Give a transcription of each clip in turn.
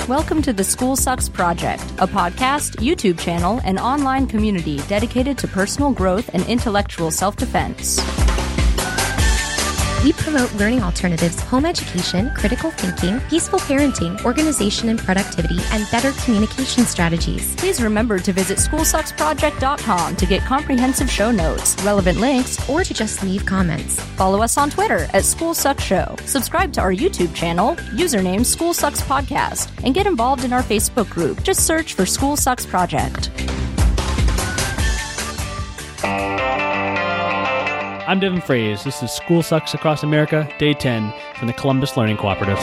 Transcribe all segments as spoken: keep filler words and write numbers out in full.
Welcome to the School Sucks Project, a podcast, YouTube channel, and online community dedicated to personal growth and intellectual self-defense. We promote learning alternatives, home education, critical thinking, peaceful parenting, organization and productivity, and better communication strategies. Please remember to visit school sucks project dot com to get comprehensive show notes, relevant links, Or to just leave comments. follow us on Twitter at School Sucks Show, subscribe to our YouTube channel, username School Sucks Podcast, and get involved in our Facebook group. Just search for School Sucks Project. I'm Devin Fraze. This is School Sucks Across America, Day ten from the Columbus Learning Cooperative.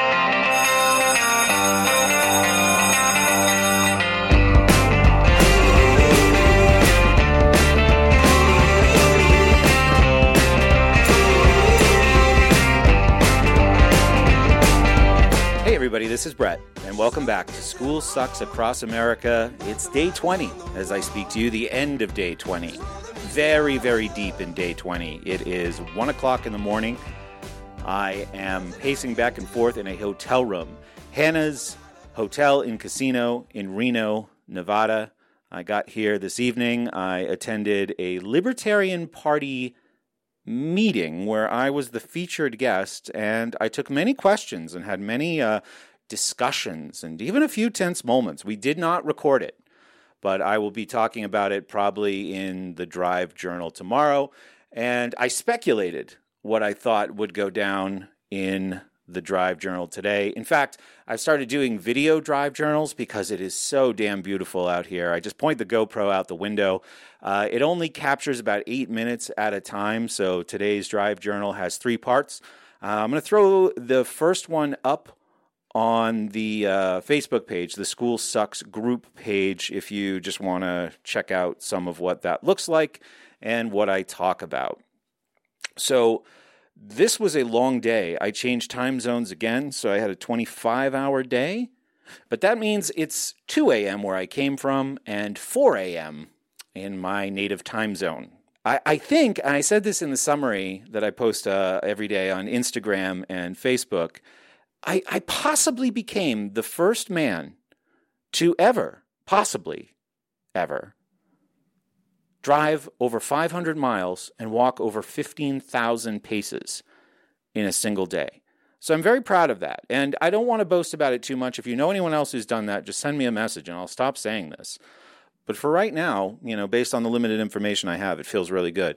Hey everybody, this is Brett, and welcome back to School Sucks Across America. It's day twenty as I speak to you, the end of day twenty. Very, very deep in day twenty. It is one o'clock in the morning. I am pacing back and forth in a hotel room. Hannah's Hotel and Casino in Reno, Nevada. I got here this evening. I attended a Libertarian Party meeting where I was the featured guest, and I took many questions and had many uh, discussions and even a few tense moments. We did not record it, but I will be talking about it probably in the Drive Journal tomorrow. And I speculated what I thought would go down in the Drive Journal today. In fact, I've started doing video Drive Journals because it is so damn beautiful out here. I just point the GoPro out the window. Uh, it only captures about eight minutes at a time, so today's Drive Journal has three parts. Uh, I'm going to throw the first one up on the uh, Facebook page, the School Sucks group page, if you just want to check out some of what that looks like and what I talk about. So this was a long day. I changed time zones again, so I had a twenty-five hour day. But that means it's two a.m. where I came from and four a.m. in my native time zone. I, I think, and I said this in the summary that I post uh, every day on Instagram and Facebook, I, I possibly became the first man to ever, possibly ever, drive over five hundred miles and walk over fifteen thousand paces in a single day. So I'm very proud of that. And I don't want to boast about it too much. If you know anyone else who's done that, just send me a message and I'll stop saying this. But for right now, you know, based on the limited information I have, it feels really good.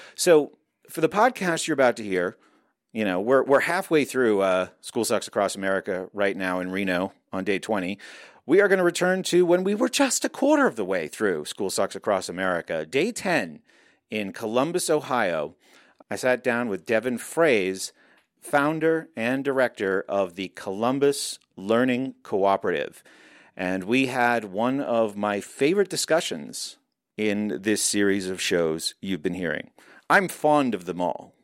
So for the podcast you're about to hear, You know, we're we're halfway through uh, School Sucks Across America right now in Reno on day twenty. We are going to return to when we were just a quarter of the way through School Sucks Across America. Day ten in Columbus, Ohio. I sat down with Devin Fraze, founder and director of the Columbus Learning Cooperative. And we had one of my favorite discussions in this series of shows you've been hearing. I'm fond of them all,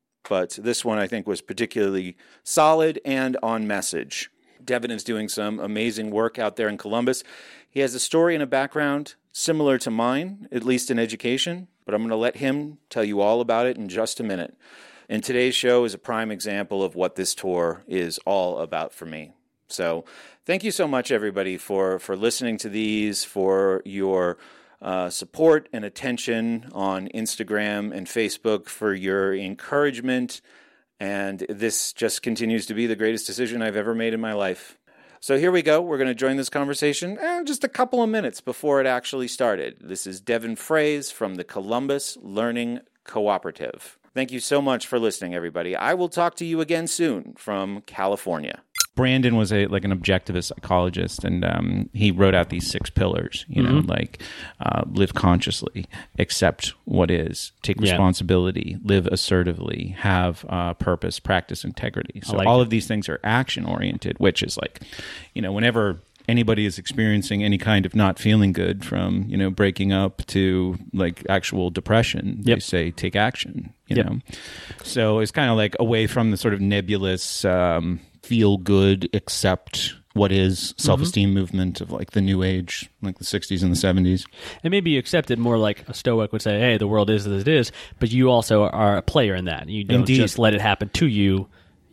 but this one I think was particularly solid and on message. Devin is doing some amazing work out there in Columbus. He has a story and a background similar to mine, at least in education, but I'm going to let him tell you all about it in just a minute. And today's show is a prime example of what this tour is all about for me. So thank you so much, everybody, for, for listening to these, for your Uh, support and attention on Instagram and Facebook, for your encouragement, and this just continues to be the greatest decision I've ever made in my life. So here we go. We're going to join this conversation eh, just a couple of minutes before it actually started. This is Devin Fraze from the Columbus Learning Cooperative. Thank you so much for listening, everybody. I will talk to you again soon from California. Brandon was a like an objectivist psychologist, and um, he wrote out these six pillars. You know, mm-hmm. like uh, live consciously, accept what is, take responsibility, yeah. live assertively, have uh, purpose, practice integrity. So like all it. of these things are action oriented, which is like, you know, whenever anybody is experiencing any kind of not feeling good, from you know breaking up to like actual depression, yep. they say take action. You yep. know, so it's kind of like away from the sort of nebulous. Um, feel good, accept what is self-esteem mm-hmm. movement of like the new age, like the sixties and the seventies. And maybe you accept it more like a Stoic would say, hey, the world is as it is, but you also are a player in that. You don't Indeed. just let it happen to you.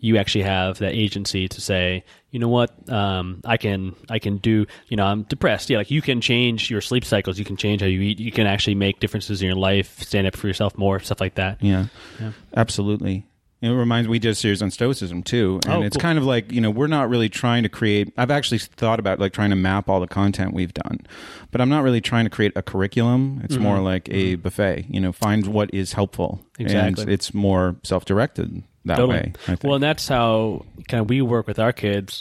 you actually have that agency to say, you know what, um, I can, I can do, you know, I'm depressed. Yeah. Like you can change your sleep cycles. You can change how you eat. You can actually make differences in your life, stand up for yourself more, stuff like that. Yeah, yeah. Absolutely. It reminds me, we did a series on Stoicism too, and oh, it's cool. kind of like, you know, we're not really trying to create, I've actually thought about like trying to map all the content we've done, but I'm not really trying to create a curriculum. It's mm-hmm. more like a mm-hmm. buffet, you know, find what is helpful. Exactly. And it's more self-directed that totally. way, I think. Well, and that's how kind of we work with our kids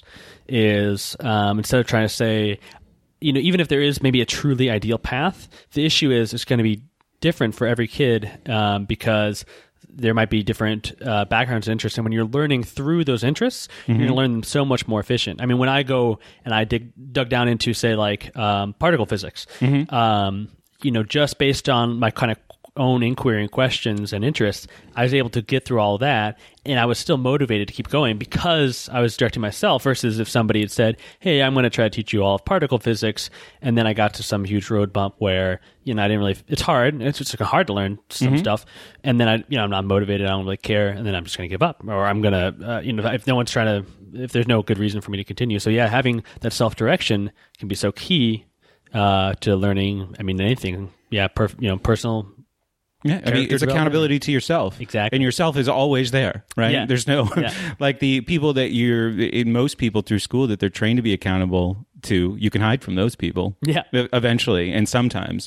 is um, instead of trying to say, you know, even if there is maybe a truly ideal path, the issue is it's going to be different for every kid um, because there might be different uh, backgrounds and interests. And when you're learning through those interests, mm-hmm. you're going to learn them so much more efficient. I mean, when I go and I dig, dug down into, say, like um, particle physics, mm-hmm. um, you know, just based on my kind of own inquiry and questions and interests, I was able to get through all of that, and I was still motivated to keep going because I was directing myself versus if somebody had said, hey, I'm going to try to teach you all of particle physics, and then I got to some huge road bump where, you know, I didn't really, it's hard, it's just hard to learn some mm-hmm. stuff, and then I, you know, I'm not motivated, I don't really care, and then I'm just going to give up, or I'm going to, uh, you know, if no one's trying to, if there's no good reason for me to continue. So yeah, having that self-direction can be so key uh, to learning, I mean, anything, yeah, perf- you know, personal. Yeah, I mean, it's accountability to yourself. Exactly. And yourself is always there, right? Yeah. There's no, yeah. like the people that you're, in most people through school that they're trained to be accountable to, you can hide from those people. Yeah. Eventually, and sometimes.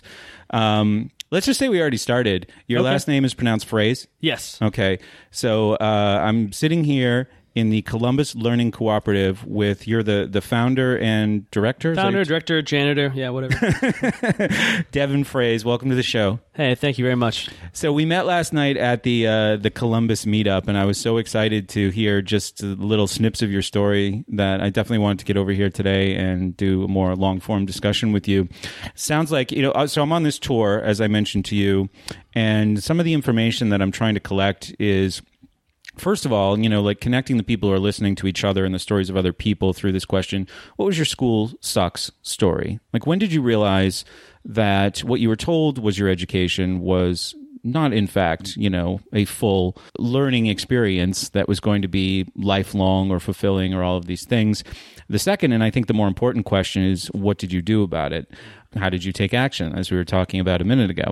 Um, let's just say we already started. Your okay. last name is pronounced Phrase? Yes. Okay. So uh, I'm sitting here in the Columbus Learning Cooperative with, you're the, the founder and director? Founder, director, janitor, yeah, whatever. Devin Phrase, welcome to the show. Hey, thank you very much. So we met last night at the uh, the Columbus meetup, and I was so excited to hear just little snips of your story that I definitely wanted to get over here today and do a more long-form discussion with you. Sounds like, you know, so I'm on this tour, as I mentioned to you, and some of the information that I'm trying to collect is, first of all, you know, like connecting the people who are listening to each other and the stories of other people through this question. What was your school sucks story? Like, when did you realize that what you were told was your education was not, in fact, you know, a full learning experience that was going to be lifelong or fulfilling or all of these things? The second, and I think the more important question, is what did you do about it? How did you take action, as we were talking about a minute ago?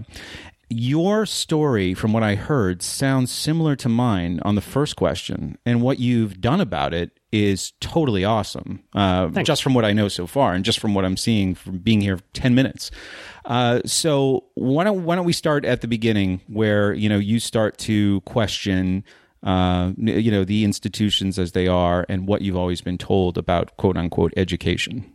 Your story, from what I heard, sounds similar to mine on the first question, and what you've done about it is totally awesome, uh, just from what I know so far, and just from what I'm seeing from being here ten minutes. Uh, so why don't, why don't we start at the beginning, where, you know, you start to question uh, you know, the institutions as they are and what you've always been told about quote-unquote education.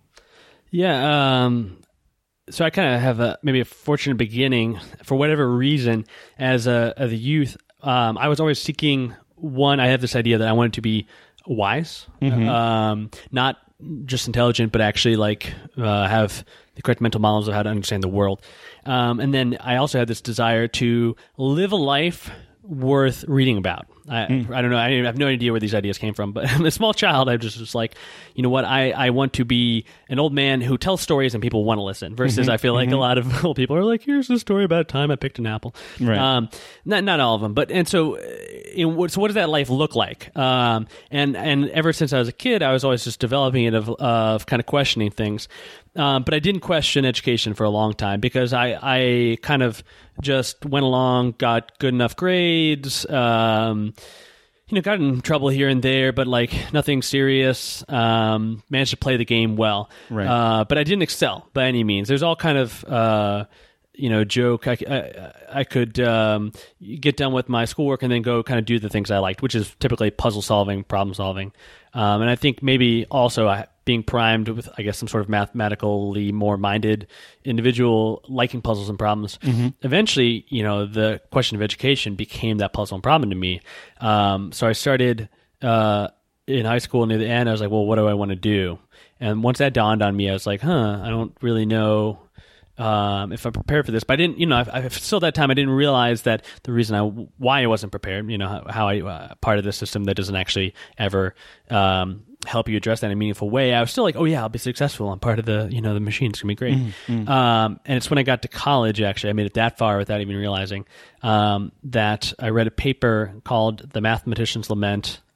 Yeah, um... So I kind of have a maybe a fortunate beginning for whatever reason. As a as a youth, um, I was always seeking one. I have this idea that I wanted to be wise, mm-hmm. um, not just intelligent, but actually like uh, have the correct mental models of how to understand the world. Um, and then I also had this desire to live a life worth reading about. I, mm. I don't know. I have no idea where these ideas came from, but I'm a small child. I just was like, you know what? I, I want to be an old man who tells stories and people want to listen versus mm-hmm. I feel like mm-hmm. a lot of old people are like, here's a story about a time I picked an apple. Right. Um, not, not all of them, but, and so, you know, so what does that life look like? Um, and, and ever since I was a kid, I was always just developing it of, of kind of questioning things. Um, but I didn't question education for a long time because I, I kind of just went along, got good enough grades, um, you know, got in trouble here and there, but like nothing serious, um, managed to play the game well. Right. Uh, but I didn't excel by any means. There's all kind of, uh, you know, joke. I, I, I could um, get done with my schoolwork and then go kind of do the things I liked, which is typically puzzle solving, problem solving. Um, and I think maybe also I, being primed with, I guess, some sort of mathematically more minded individual liking puzzles and problems. Mm-hmm. Eventually, you know, the question of education became that puzzle and problem to me. Um, so I started uh, in high school near the end. I was like, well, what do I want to do? And once that dawned on me, I was like, huh, I don't really know um, if I'm prepared for this. But I didn't, you know, I, I still that time I didn't realize that the reason I why I wasn't prepared. You know, how, how I uh, part of the system that doesn't actually ever um, help you address that in a meaningful way. I was still like, oh yeah, I'll be successful. I'm part of the, you know, the machine. It's gonna be great. Mm-hmm. Um, and it's when I got to college, actually, I made it that far without even realizing um, that I read a paper called "The Mathematician's Lament."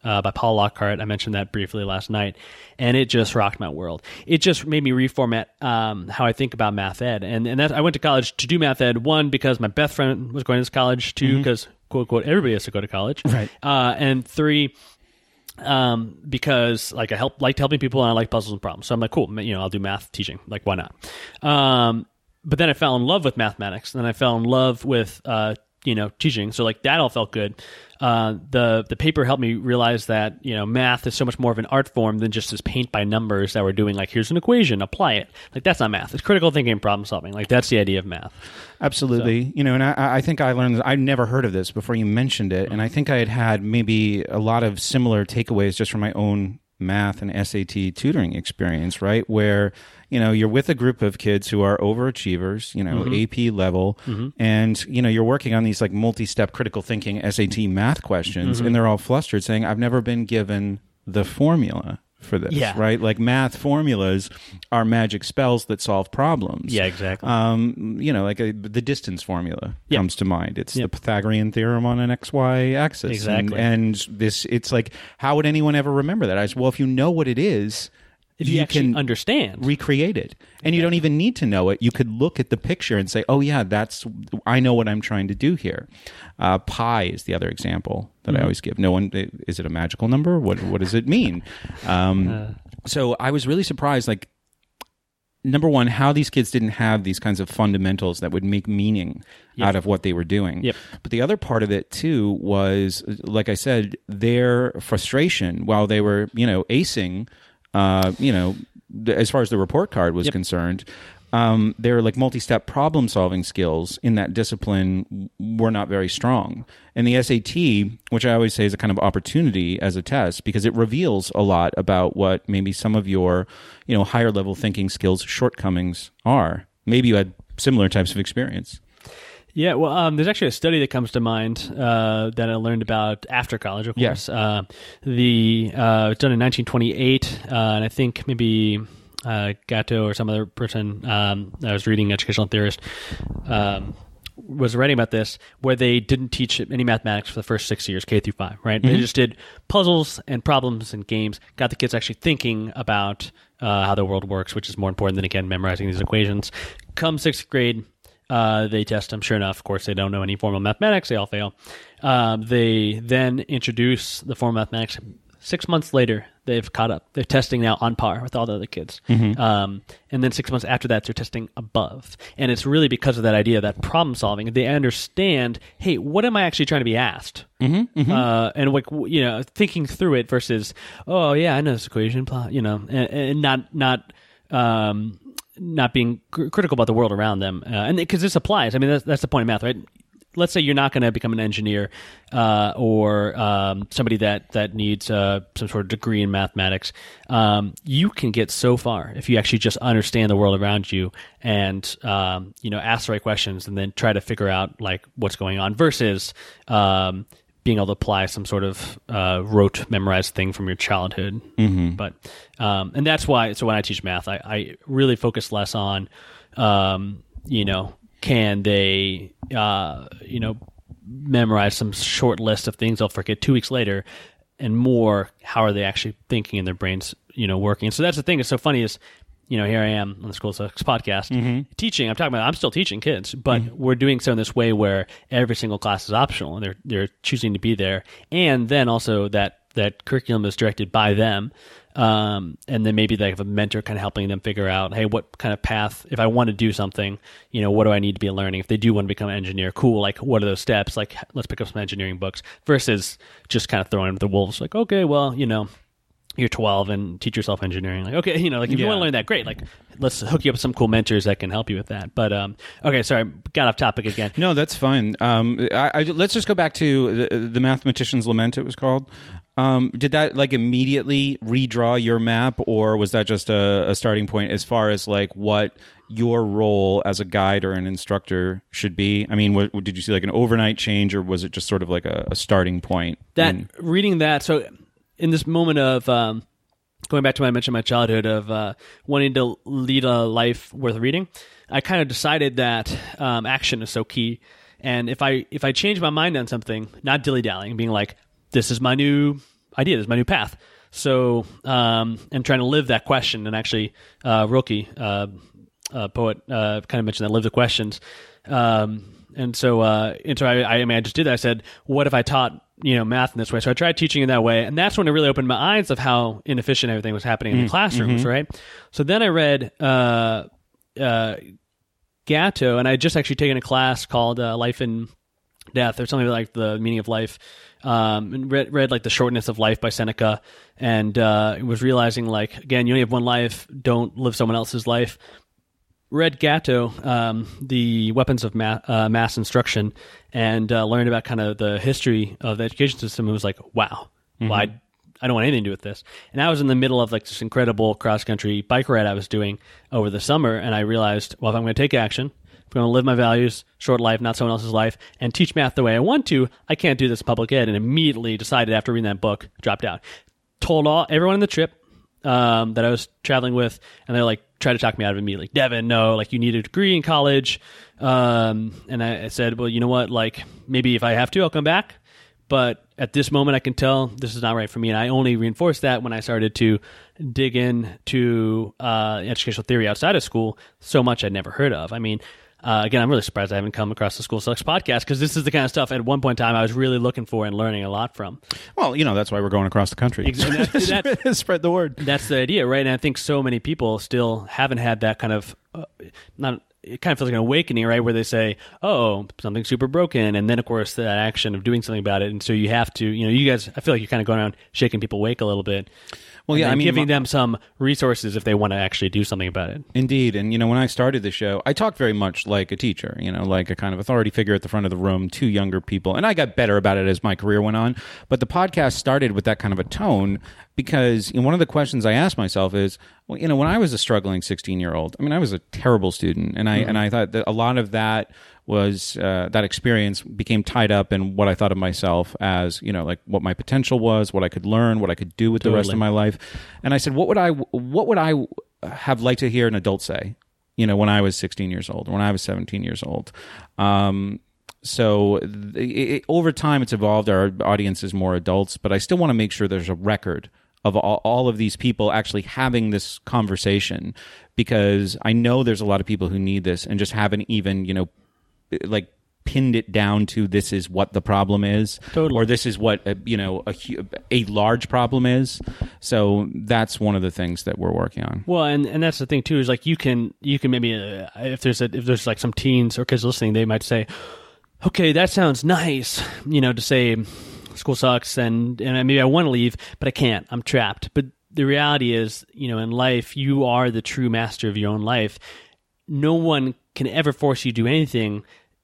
uh, by Paul Lockhart. I mentioned that briefly last night, and it just rocked my world. It just made me reformat um, how I think about math ed. And and that, I went to college to do math ed, one, because my best friend was going to this college, two, because, mm-hmm. quote, quote, everybody has to go to college. Right. Uh, and three, um, because like I help, liked helping people and I like puzzles and problems. So I'm like, cool, you know, I'll do math teaching. Like, why not? Um, but then I fell in love with mathematics. And then I fell in love with, uh, you know, teaching. So like that all felt good. Uh, the the paper helped me realize that, you know, math is so much more of an art form than just this paint by numbers that we're doing. Like, here's an equation, apply it. Like, that's not math. It's critical thinking and problem solving. Like, that's the idea of math. Absolutely. So. You know, and I, I think I learned, I'd never heard of this before you mentioned it. And I think I had had maybe a lot of similar takeaways just from my own math and S A T tutoring experience, right? Where, you know, you're with a group of kids who are overachievers, you know, mm-hmm. A P level, mm-hmm. and, you know, you're working on these like multi-step critical thinking S A T math questions, mm-hmm. and they're all flustered saying, I've never been given the formula for this, yeah. right? Like, math formulas are magic spells that solve problems. Yeah, exactly. Um, you know, like a, the distance formula yep. comes to mind. It's yep. the Pythagorean theorem on an X Y axis. Exactly. And, and this, it's like, how would anyone ever remember that? I said, well, if you know what it is, if you, you actually can understand, recreate it. And yeah. you don't even need to know it. You could look at the picture and say, oh yeah, that's, I know what I'm trying to do here. Uh, pi is the other example that mm-hmm. I always give. No one, is it a magical number? What What does it mean? Um, uh, so I was really surprised, like, number one, how these kids didn't have these kinds of fundamentals that would make meaning yep. out of what they were doing. Yep. But the other part of it too was, like I said, their frustration while they were, you know, acing, uh, you know, as far as the report card was yep. concerned, um, their like multi-step problem-solving skills in that discipline were not very strong. And the S A T, which I always say is a kind of opportunity as a test, because it reveals a lot about what maybe some of your, you know, higher-level thinking skills shortcomings are. Maybe you had similar types of experience. Yeah, well, um, there's actually a study that comes to mind uh, that I learned about after college, of course. Yeah. Uh, the uh, it was done in nineteen twenty-eight, uh, and I think maybe uh, Gatto or some other person um, I was reading, educational theorist, um, was writing about this, where they didn't teach any mathematics for the first six years, K through five, right? Mm-hmm. They just did puzzles and problems and games, got the kids actually thinking about uh, how the world works, which is more important than, again, memorizing these equations. Come sixth grade, Uh, they test them. Sure enough, of course, they don't know any formal mathematics. They all fail. Um, they then introduce the formal mathematics. Six months later, they've caught up. They're testing now on par with all the other kids. Mm-hmm. Um, and then six months after that, they're testing above. And it's really because of that idea, that problem solving. They understand, hey, what am I actually trying to be asked? Mm-hmm, mm-hmm. Uh, and like, you know, thinking through it versus, oh yeah, I know this equation, you know, and, and not not. Um, not being cr- critical about the world around them. Uh, and because this applies, I mean, that's, that's the point of math, right? Let's say you're not going to become an engineer uh, or um, somebody that, that needs uh, some sort of degree in mathematics. Um, you can get so far if you actually just understand the world around you and, um, you know, ask the right questions and then try to figure out like what's going on versus um, being able to apply some sort of uh, rote memorized thing from your childhood. Mm-hmm. But um, and that's why, so when I teach math, I, I really focus less on, um, you know, can they, uh, you know, memorize some short list of things they'll forget two weeks later, and more, how are they actually thinking in their brains, you know, working. And so that's the thing that's so funny is, you know, here I am on the School Sucks podcast mm-hmm. teaching. I'm talking about, I'm still teaching kids, but mm-hmm. we're doing so in this way where every single class is optional and they're, they're choosing to be there. And then also that, that curriculum is directed by them. Um, and then maybe they have a mentor kind of helping them figure out, hey, what kind of path, if I want to do something, you know, what do I need to be learning? If they do want to become an engineer, cool. Like, what are those steps? Like, let's pick up some engineering books versus just kind of throwing them to the wolves. Like, okay, well, you know, you're twelve and teach yourself engineering. Like, okay, you know, like if yeah. you want to learn that, great. Like, let's hook you up with some cool mentors that can help you with that. But, um, okay, sorry, got off topic again. No, that's fine. Um, I, I, let's just go back to the, the Mathematician's Lament, it was called. Um, did that like immediately redraw your map, or was that just a, a starting point as far as like what your role as a guide or an instructor should be? I mean, what, did you see like an overnight change, or was it just sort of like a, a starting point? That in- reading that, so in this moment of um, going back to what I mentioned in my childhood of uh, wanting to lead a life worth reading, I kind of decided that um, action is so key. And if I if I change my mind on something, not dilly-dallying, being like, this is my new idea. This is my new path. So, um, and trying to live that question. And actually, uh, Rilke, uh, uh, poet, uh, kind of mentioned that, live the questions. Um, and so, uh, and so I, I mean, I just did that. I said, what if I taught, you know, math in this way? So I tried teaching in that way. And that's when it really opened my eyes of how inefficient everything was happening in the classrooms, mm-hmm. right? So then I read, uh, uh, Gatto, and I had just actually taken a class called, uh, Life and Death, or something like the meaning of life. Um, and read, read like The Shortness of Life by Seneca, and uh, was realizing, like, again, you only have one life, don't live someone else's life. Read Gatto, um, The Weapons of Ma- uh, Mass Instruction, and uh, learned about kind of the history of the education system, and was like, wow, mm-hmm. well, I, I don't want anything to do with this. And I was in the middle of like this incredible cross-country bike ride I was doing over the summer, and I realized, well, if I'm going to take action, I'm going to live my values, short life, not someone else's life, and teach math the way I want to, I can't do this in public ed. And immediately decided after reading that book, dropped out. Told all everyone on the trip um, that I was traveling with, and they're like, tried to talk me out of it immediately. Devin, no, like, you need a degree in college. Um, and I, I said, well, you know what, like, maybe if I have to, I'll come back. But at this moment, I can tell this is not right for me. And I only reinforced that when I started to dig into uh, educational theory outside of school, so much I'd never heard of. I mean, Uh, again, I'm really surprised I haven't come across the School Sucks podcast, because this is the kind of stuff at one point in time I was really looking for and learning a lot from. Well, you know, that's why we're going across the country. Exactly. That, that, spread the word. That's the idea, right? And I think so many people still haven't had that kind of, uh, not, it kind of feels like an awakening, right? Where they say, oh, something's super broken. And then, of course, that action of doing something about it. And so you have to, you know, you guys, I feel like you're kind of going around shaking people awake a little bit. Well, yeah, I mean, giving them some resources if they want to actually do something about it. Indeed. And, you know, when I started the show, I talked very much like a teacher, you know, like a kind of authority figure at the front of the room to younger people. And I got better about it as my career went on. But the podcast started with that kind of a tone because, you know, one of the questions I asked myself is, well, you know, when I was a struggling sixteen-year-old, I mean, I was a terrible student. And I, mm-hmm. and I thought that a lot of that was uh, that experience became tied up in what I thought of myself as, you know, like what my potential was, what I could learn, what I could do with totally. the rest of my life. And I said, what would I, what would I have liked to hear an adult say, you know, when I was sixteen years old, when I was seventeen years old? Um, so it, it, over time, it's evolved. Our audience is more adults, but I still want to make sure there's a record of all, all of these people actually having this conversation, because I know there's a lot of people who need this and just haven't even, you know, like pinned it down to this is what the problem is, totally. or this is what a, you know a, a large problem is. So that's one of the things that we're working on. Well, and, and that's the thing too, is like you can you can maybe uh, if there's a, if there's like some teens or kids listening, they might say, okay, that sounds nice, you know, to say school sucks and and maybe I want to leave, but I can't. I'm trapped. But the reality is, you know, in life, you are the true master of your own life. No one can ever force you to do anything.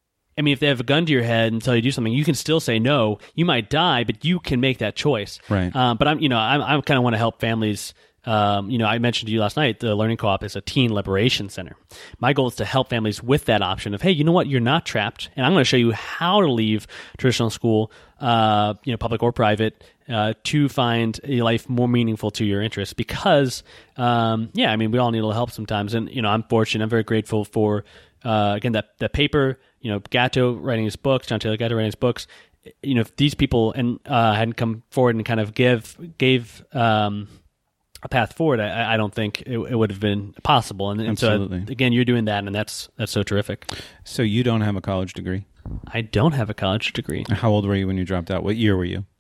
I mean, if they have a gun to your head and tell you to do something, you can still say no. You might die, but you can make that choice. Right. Um, but I'm, you know, I'm, I kind of want to help families. Um, you know, I mentioned to you last night, the Learning Co-op is a teen liberation center. My goal is to help families with that option of, hey, you know what? You're not trapped, and I'm going to show you how to leave traditional school, uh, you know, public or private, uh, to find a life more meaningful to your interests. Because, um, yeah, I mean, we all need a little help sometimes, and you know, I'm fortunate. I'm very grateful for, uh, again, that that paper. You know, Gatto writing his books, John Taylor Gatto writing his books. You know, if these people and uh, hadn't come forward and kind of give gave. Um, a path forward, I, I don't think it, it would have been possible. And, and so, again, you're doing that, and that's that's so terrific. So you don't have a college degree? I don't have a college degree. How old were you when you dropped out? What year were you?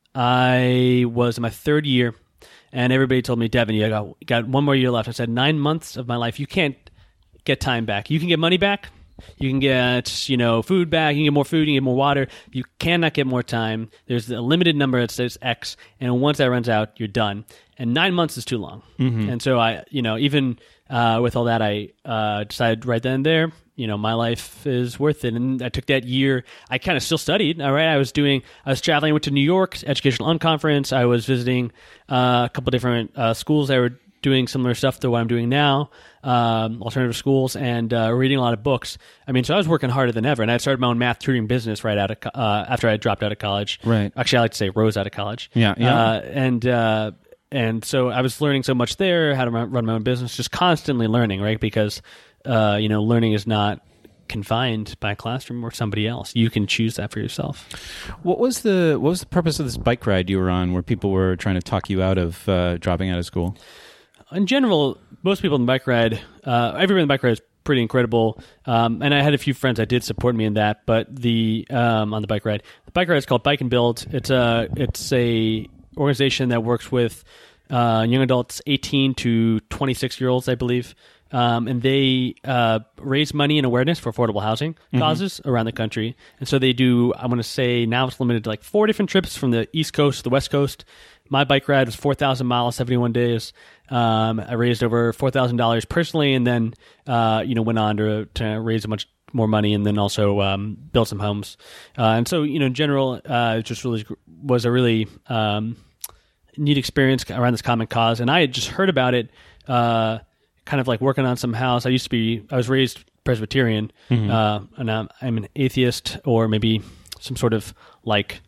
I was in my third year, and everybody told me, Devin, you got, got one more year left. I said, nine months of my life, you can't get time back. You can get money back. You can get, you know, food back. You can get more food. You can get more water. You cannot get more time. There's a limited number that says X, and once that runs out, you're done. And nine months is too long. Mm-hmm. And so I, you know, even uh, with all that, I uh, decided right then and there, you know, my life is worth it. And I took that year. I kind of still studied. All right, I was doing. I was traveling. I went to New York Educational Unconference. I was visiting uh, a couple different uh, schools that were doing similar stuff to what I'm doing now, um, alternative schools, and uh, reading a lot of books. I mean, so I was working harder than ever, and I started my own math tutoring business right out of co- uh, after I dropped out of college. Right. Actually, I like to say rose out of college. Yeah. Yeah. Uh, and uh, and so I was learning so much there, how to run my own business, just constantly learning, right? Because uh, you know, learning is not confined by a classroom or somebody else. You can choose that for yourself. What was the what was the purpose of this bike ride you were on, where people were trying to talk you out of uh, dropping out of school? In general, most people on the bike ride, uh, everyone on the bike ride is pretty incredible. Um, and I had a few friends that did support me in that. But the um, on the bike ride, the bike ride is called Bike and Build. It's a it's a organization that works with uh, young adults, eighteen to twenty-six year olds, I believe. Um, and they uh, raise money and awareness for affordable housing mm-hmm. causes around the country. And so they do, I want to say now it's limited to like four different trips from the East Coast to the West Coast. My bike ride was four thousand miles, seventy-one days. Um, I raised over four thousand dollars personally, and then, uh, you know, went on to, to raise a much more money, and then also um, build some homes. Uh, and so, you know, in general, uh, it just really was a really um, neat experience around this common cause. And I had just heard about it, uh, kind of like working on some house. I used to be, I was raised Presbyterian, mm-hmm. uh, and I'm, I'm an atheist, or maybe some sort of like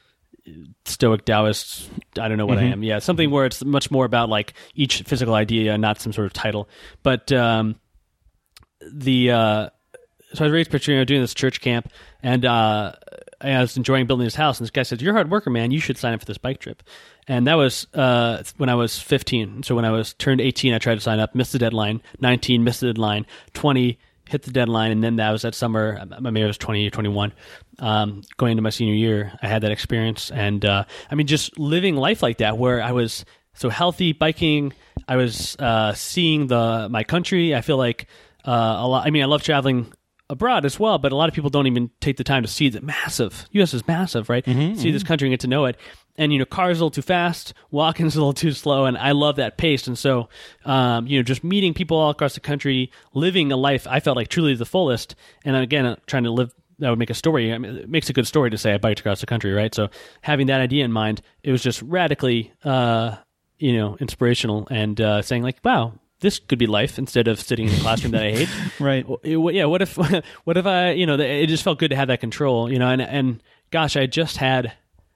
Stoic Taoist. I don't know what mm-hmm. I am. Yeah, something where it's much more about like each physical idea, not some sort of title. But um, the uh, so I was raised Presbyterian, doing this church camp, and uh, I was enjoying building this house. And this guy said, "You're a hard worker, man. You should sign up for this bike trip." And that was uh, when I was fifteen. So when I was turned eighteen, I tried to sign up, missed the deadline. nineteen, missed the deadline. twenty, hit the deadline. And then that was that summer, maybe I was twenty or twenty-one. Um, going into my senior year, I had that experience. And uh, I mean, just living life like that, where I was so healthy, biking. I was uh, seeing the my country. I feel like uh, a lot. I mean, I love traveling abroad as well, but a lot of people don't even take the time to see that massive. U S is massive, right? Mm-hmm, see mm-hmm. this country and get to know it. And, you know, cars a little too fast, walking's a little too slow, and I love that pace. And so, um, you know, just meeting people all across the country, living a life I felt like truly the fullest. And again, trying to live, that would make a story. I mean, it makes a good story to say I biked across the country, right? So having that idea in mind, it was just radically, uh, you know, inspirational, and uh, saying like, wow, this could be life instead of sitting in a classroom that I hate. Right. Yeah. What if, what if I, you know, it just felt good to have that control, you know, and, and gosh, I just had,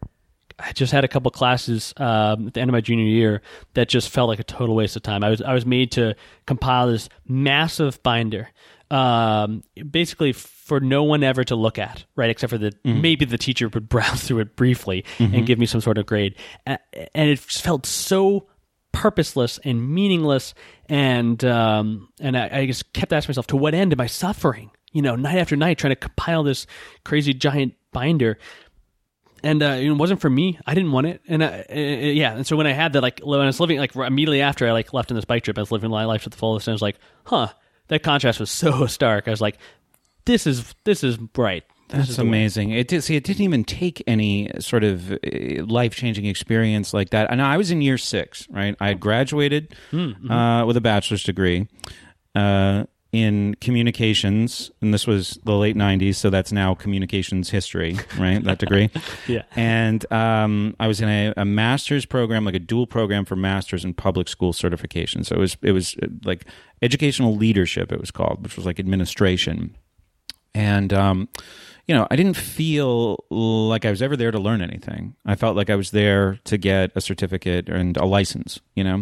I just had a couple classes um, at the end of my junior year that just felt like a total waste of time. I was I was made to compile this massive binder, um, basically for no one ever to look at, right? Except for the mm-hmm. maybe the teacher would browse through it briefly mm-hmm. and give me some sort of grade, and, and it felt so purposeless and meaningless, and um, and I, I just kept asking myself, to what end am I suffering? You know, night after night trying to compile this crazy giant binder. And uh, it wasn't for me. I didn't want it, and uh, uh, yeah. And so when I had that, like when I was living, like immediately after I like left on this bike trip, I was living my life to the fullest. And I was like, huh, that contrast was so stark. I was like, this is this is bright. This That's is amazing. It did, see, it didn't even take any sort of life changing experience like that. And I was in year six, right? I had graduated mm-hmm. uh, with a bachelor's degree. Uh, in communications, and this was the late nineties, so that's now communications history, right, that degree? Yeah. And um, I was in a, a master's program, like a dual program for master's in public school certification. So it was, it was like educational leadership, it was called, which was like administration. And, um, you know, I didn't feel like I was ever there to learn anything. I felt like I was there to get a certificate and a license, you know?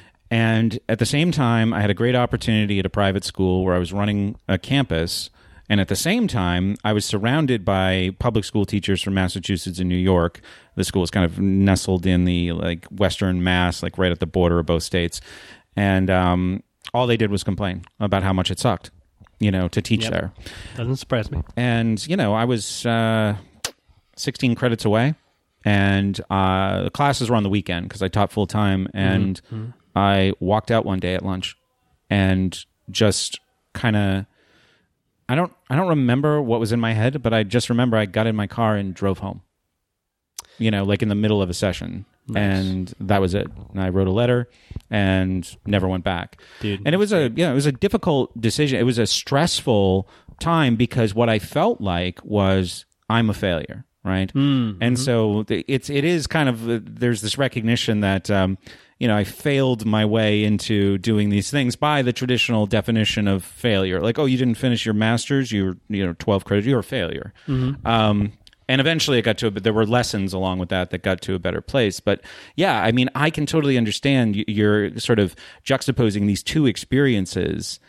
And at the same time, I had a great opportunity at a private school where I was running a campus. And at the same time, I was surrounded by public school teachers from Massachusetts and New York. The school is kind of nestled in the like Western Mass, like right at the border of both states. And um, all they did was complain about how much it sucked, you know, to teach yep. there. Doesn't surprise me. And, you know, I was uh, sixteen credits away. And uh, the classes were on the weekend because I taught full time. And mm-hmm. I walked out one day at lunch and just kind of, I don't, I don't remember what was in my head, but I just remember I got in my car and drove home, you know, like in the middle of a session. Nice. And that was it. And I wrote a letter and never went back. Dude, and it was a, you know, it was a difficult decision. It was a stressful time because what I felt like was I'm a failure. Right. Mm-hmm. And so it's, it is kind of, there's this recognition that, um, you know, I failed my way into doing these things by the traditional definition of failure. Like, oh, you didn't finish your master's, you were, you know, twelve credits, you're a failure. Mm-hmm. Um, and eventually it got to, a, but there were lessons along with that that got to a better place. But yeah, I mean, I can totally understand you're sort of juxtaposing these two experiences.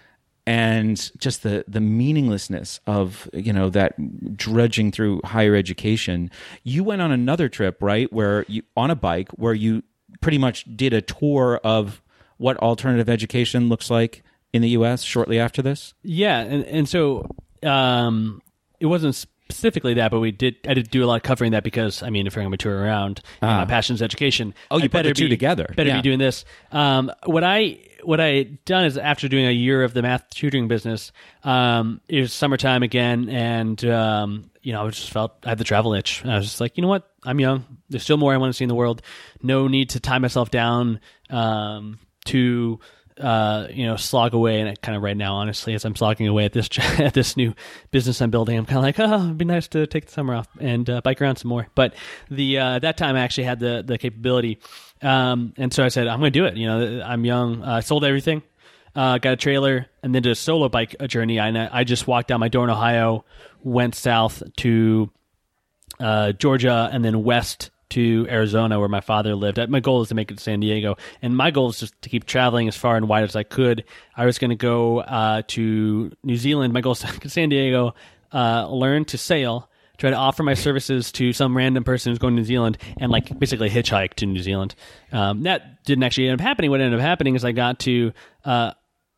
and just the the meaninglessness of, you know, that drudging through higher education. You went on another trip, right, where you on a bike where you pretty much did a tour of what alternative education looks like in the U S shortly after this. Yeah, and and so um, it wasn't specifically that, but we did. I did do a lot of covering that because, I mean, if you're going to tour around, and my passion is education. Oh, you I put better the two be, together. Better Yeah. be doing this. Um, what I what I had done is, after doing a year of the math tutoring business, um, it was summertime again, and um, you know, I just felt I had the travel itch. And I was just like, you know what? I'm young. There's still more I want to see in the world. No need to tie myself down um, to. Uh, you know, slog away, and kind of right now, honestly, as I'm slogging away at this at this new business I'm building, I'm kind of like, oh, it'd be nice to take the summer off and uh, bike around some more. But the uh, that time I actually had the the capability, um, and so I said, I'm going to do it. You know, I'm young. I uh, sold everything, uh, got a trailer, and then did a solo bike journey. I I just walked down my door in Ohio, went south to uh, Georgia, and then west to Arizona, where my father lived. My goal is to make it to San Diego, and my goal is just to keep traveling as far and wide as I could. I was going to go uh, to New Zealand. My goal is to get to San Diego, uh, learn to sail, try to offer my services to some random person who's going to New Zealand, and like basically hitchhike to New Zealand. Um, that didn't actually end up happening. What ended up happening is I got to uh,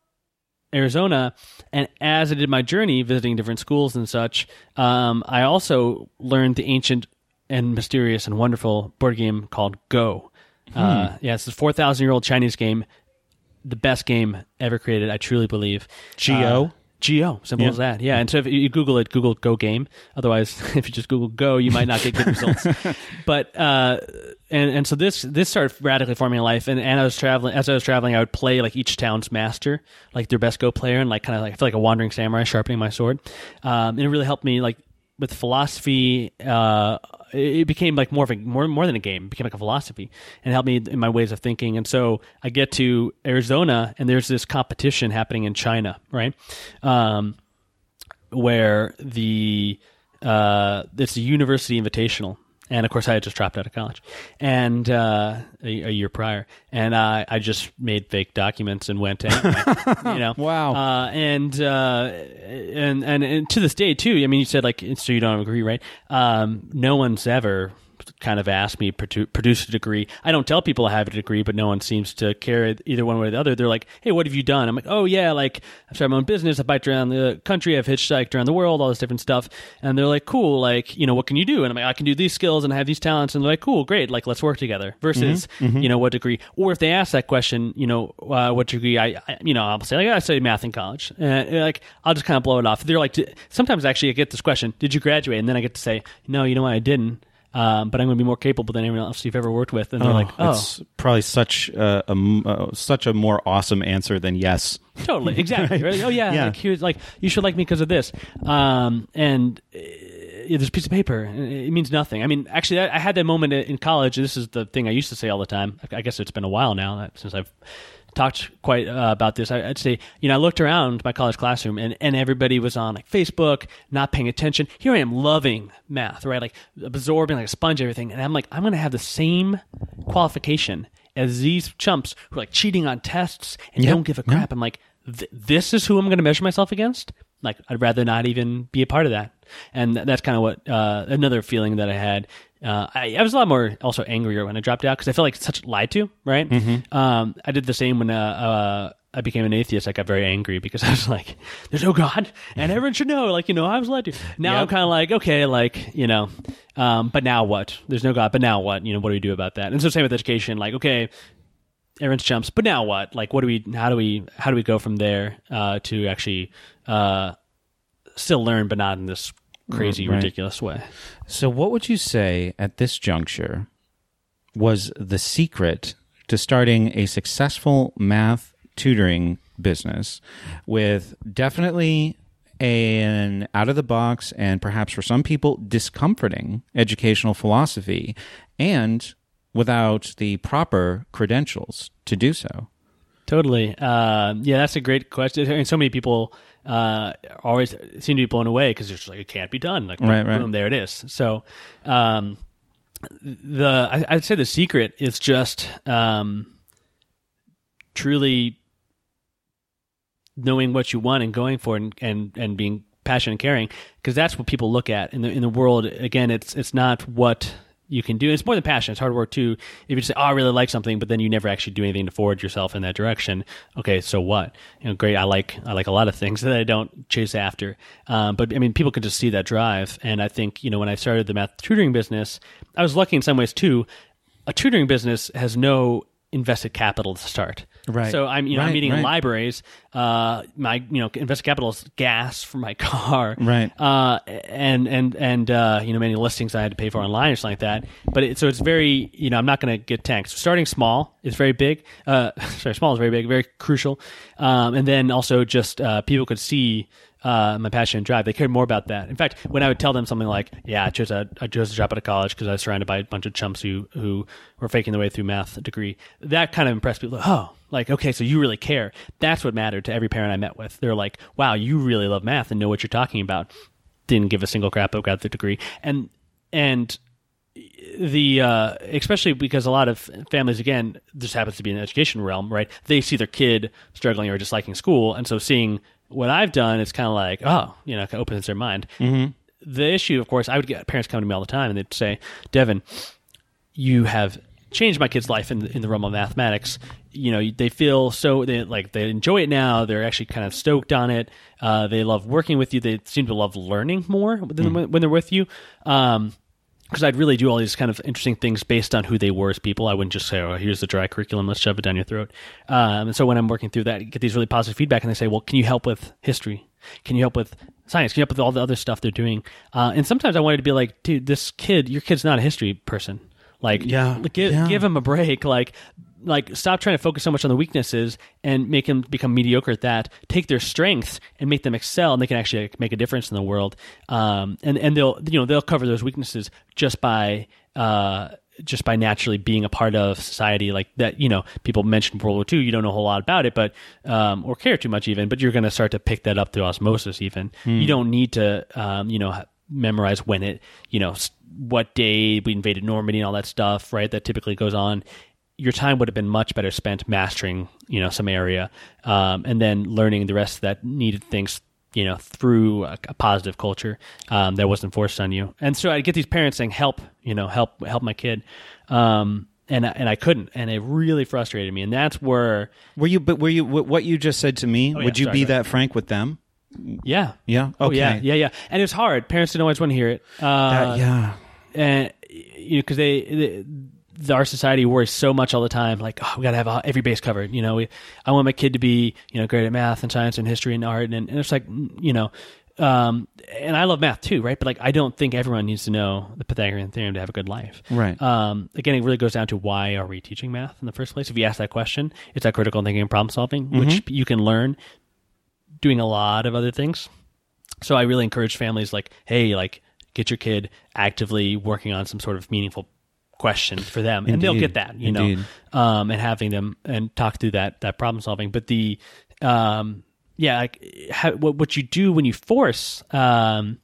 Arizona, and as I did my journey visiting different schools and such, um, I also learned the ancient and mysterious and wonderful board game called Go. Hmm. Uh, yeah, it's a four thousand year old Chinese game, the best game ever created, I truly believe. G O? Uh, G O, simple Yeah. as that. Yeah, and so if you Google it, Google Go game. Otherwise, if you just Google Go, you might not get good results. But uh, and and so this this started radically forming a life. And, and I was traveling as I was traveling, I would play like each town's master, like their best Go player, and like kind of like I feel like a wandering samurai sharpening my sword. Um, and it really helped me like with philosophy. Uh, it became like more of a more more than a game. It became like a philosophy, and helped me in my ways of thinking. And so I get to Arizona, and there's this competition happening in China, right? Um, where the uh, it's a university invitational, and of course I had just dropped out of college, and uh, a, a year prior, and uh, I just made fake documents and went anyway, you know. Wow. Uh, and, uh, and and and to this day too. I mean, you said like so you don't agree, right? Um, no one's ever kind of asked me to produce a degree. I don't tell people I have a degree, but no one seems to care either one way or the other. They're like, hey, what have you done? I'm like, oh yeah, like I've started my own business. I've biked around the country. I've hitchhiked around the world, all this different stuff. And they're like, cool, like, you know, what can you do? And I'm like, I can do these skills and I have these talents. And they're like, cool, great. Like, let's work together versus, mm-hmm, mm-hmm. you know, what degree? Or if they ask that question, you know, uh, what degree? I, I, you know, I'll say like, I studied math in college. And like, I'll just kind of blow it off. They're like, sometimes actually I get this question, did you graduate? And then I get to say, no, you know what? I didn't. Um, but I'm going to be more capable than anyone else you've ever worked with. And they're oh, like, oh. It's probably such a, a, uh, such a more awesome answer than yes. Totally, exactly. Right? Oh, yeah, yeah. Like, here's, like, you should like me because of this. Um, and uh, there's a piece of paper. It means nothing. I mean, actually, I, I had that moment in college. This is the thing I used to say all the time. I guess it's been a while now since I've talked quite uh, about this. I, I'd say, you know, I looked around my college classroom and, and everybody was on like Facebook, not paying attention. Here I am loving math, right? Like absorbing like a sponge, everything. And I'm like, I'm going to have the same qualification as these chumps who are like cheating on tests and yep. don't give a crap. Yep. I'm like, th- this is who I'm going to measure myself against? Like, I'd rather not even be a part of that. And th- that's kind of what, uh, another feeling that I had. Uh, I, I was a lot more also angrier when I dropped out because I felt like such lied to, right? Mm-hmm. Um, I did the same when uh, uh, I became an atheist. I got very angry because I was like, there's no God and everyone should know, like, you know, I was lied to. Now yep. I'm kind of like, okay, like, you know, um, but now what? There's no God, but now what? You know, what do we do about that? And so same with education, like, okay, everyone's chumps, but now what? Like, what do we, how do we, how do we go from there uh, to actually uh, still learn, but not in this crazy, right. ridiculous way. So what would you say at this juncture was the secret to starting a successful math tutoring business with definitely an out-of-the-box and perhaps for some people discomforting educational philosophy and without the proper credentials to do so? Totally. Uh, yeah, that's a great question. And so many people uh, always seem to be blown away because it's like, it can't be done. Like, right, boom, right. there it is. So um, the I, I'd say the secret is just um, truly knowing what you want and going for it and, and, and being passionate and caring, because that's what people look at in the in the world. Again, it's it's not what you can do. It's more than passion. It's hard work too. If you just say, oh, I really like something, but then you never actually do anything to forward yourself in that direction. Okay, so what? You know, great. I like I like a lot of things that I don't chase after. Um, but I mean, people could just see that drive. And I think, you know, when I started the math tutoring business, I was lucky in some ways too. A tutoring business has no invested capital to start. Right. So I'm, you know, right, I'm meeting right. in libraries. Uh, my, you know, invested capital is gas for my car. Right. Uh, and and and uh, you know, many listings I had to pay for online or something like that. But it, so it's very, you know, I'm not going to get tanked. So starting small is very big. Uh, sorry, small is very big, very crucial. Um, and then also just uh, people could see. Uh, my passion and drive. They cared more about that. In fact, when I would tell them something like, "Yeah, I chose a I chose to drop out of college because I was surrounded by a bunch of chumps who who were faking their way through math degree," that kind of impressed people. Oh, like okay, so you really care. That's what mattered to every parent I met with. They're like, "Wow, you really love math and know what you're talking about." Didn't give a single crap about the degree, and and the uh, especially because a lot of families, again, this happens to be in the education realm, right? They see their kid struggling or disliking school, and so seeing what I've done, it's kind of like, oh, you know, it opens their mind. Mm-hmm. The issue, of course, I would get parents coming to me all the time, and they'd say, Devin, you have changed my kid's life in the, in the realm of mathematics. You know, they feel so, they like they enjoy it now. They're actually kind of stoked on it. Uh, they love working with you. They seem to love learning more than mm. when they're with you. Um, Because I'd really do all these kind of interesting things based on who they were as people. I wouldn't just say, oh, here's the dry curriculum, let's shove it down your throat. Um, and so when I'm working through that, I get these really positive feedback, and they say, well, can you help with history? Can you help with science? Can you help with all the other stuff they're doing? Uh, and sometimes I wanted to be like, dude, this kid, your kid's not a history person. Like, yeah, give, yeah. give him a break. Like, like stop trying to focus so much on the weaknesses and make them become mediocre at that. Take their strengths and make them excel, and they can actually make a difference in the world. Um, and and they'll you know they'll cover those weaknesses just by uh, just by naturally being a part of society like that. You know, people mentioned World War Two. You don't know a whole lot about it, but um, or care too much even. But you're going to start to pick that up through osmosis. Even mm. you don't need to um, you know memorize when it you know what day we invaded Normandy and all that stuff. Right, that typically goes on. Your time would have been much better spent mastering, you know, some area, um, and then learning the rest that needed things, you know, through a, a positive culture um, that wasn't forced on you. And so I get these parents saying, "Help, you know, help, help my kid," um, and and I couldn't, and it really frustrated me. And that's where were you? But were you? What you just said to me? Oh, yeah, would you sorry, be sorry. that frank with them? Yeah, yeah, okay, oh, yeah, yeah, yeah. And it's hard. Parents don't always want to hear it. Uh, that, yeah, and you know, because they. they our society worries so much all the time, like, oh, we got to have every base covered. You know, we, I want my kid to be, you know, great at math and science and history and art. And, and it's like, you know, um, and I love math too, right? But like, I don't think everyone needs to know the Pythagorean theorem to have a good life. Right. Um, again, it really goes down to why are we teaching math in the first place? If you ask that question, it's that critical thinking and problem solving, mm-hmm. which you can learn doing a lot of other things. So I really encourage families like, hey, like, get your kid actively working on some sort of meaningful question for them. Indeed. And they'll get that, you Indeed. know, um, and having them and talk through that, that problem solving. But the, um, yeah, like how, what, what you do when you force, um,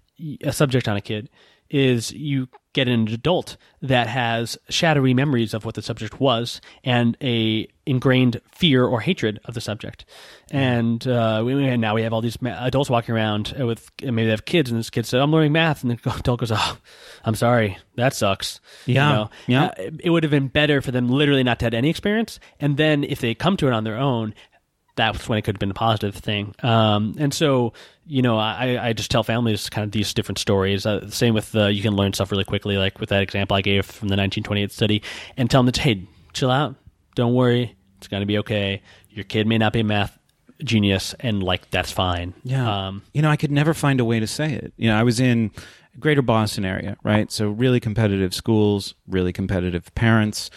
a subject on a kid is you get an adult that has shadowy memories of what the subject was and a ingrained fear or hatred of the subject. And uh, we, and now we have all these ma- adults walking around with, maybe they have kids, and this kid said, I'm learning math. And the adult goes, oh, I'm sorry, that sucks. Yeah. You know? yeah. Uh, it, it would have been better for them literally not to have any experience. And then if they come to it on their own, that's when it could have been a positive thing. Um, and so, you know, I, I just tell families kind of these different stories. Uh, same with the, you can learn stuff really quickly, like with that example I gave from the nineteen twenty-eight study, and tell them that, hey, chill out. Don't worry. It's going to be okay. Your kid may not be a math genius, and like, that's fine. Yeah. Um, you know, I could never find a way to say it. You know, I was in greater Boston area, right? So really competitive schools, really competitive parents.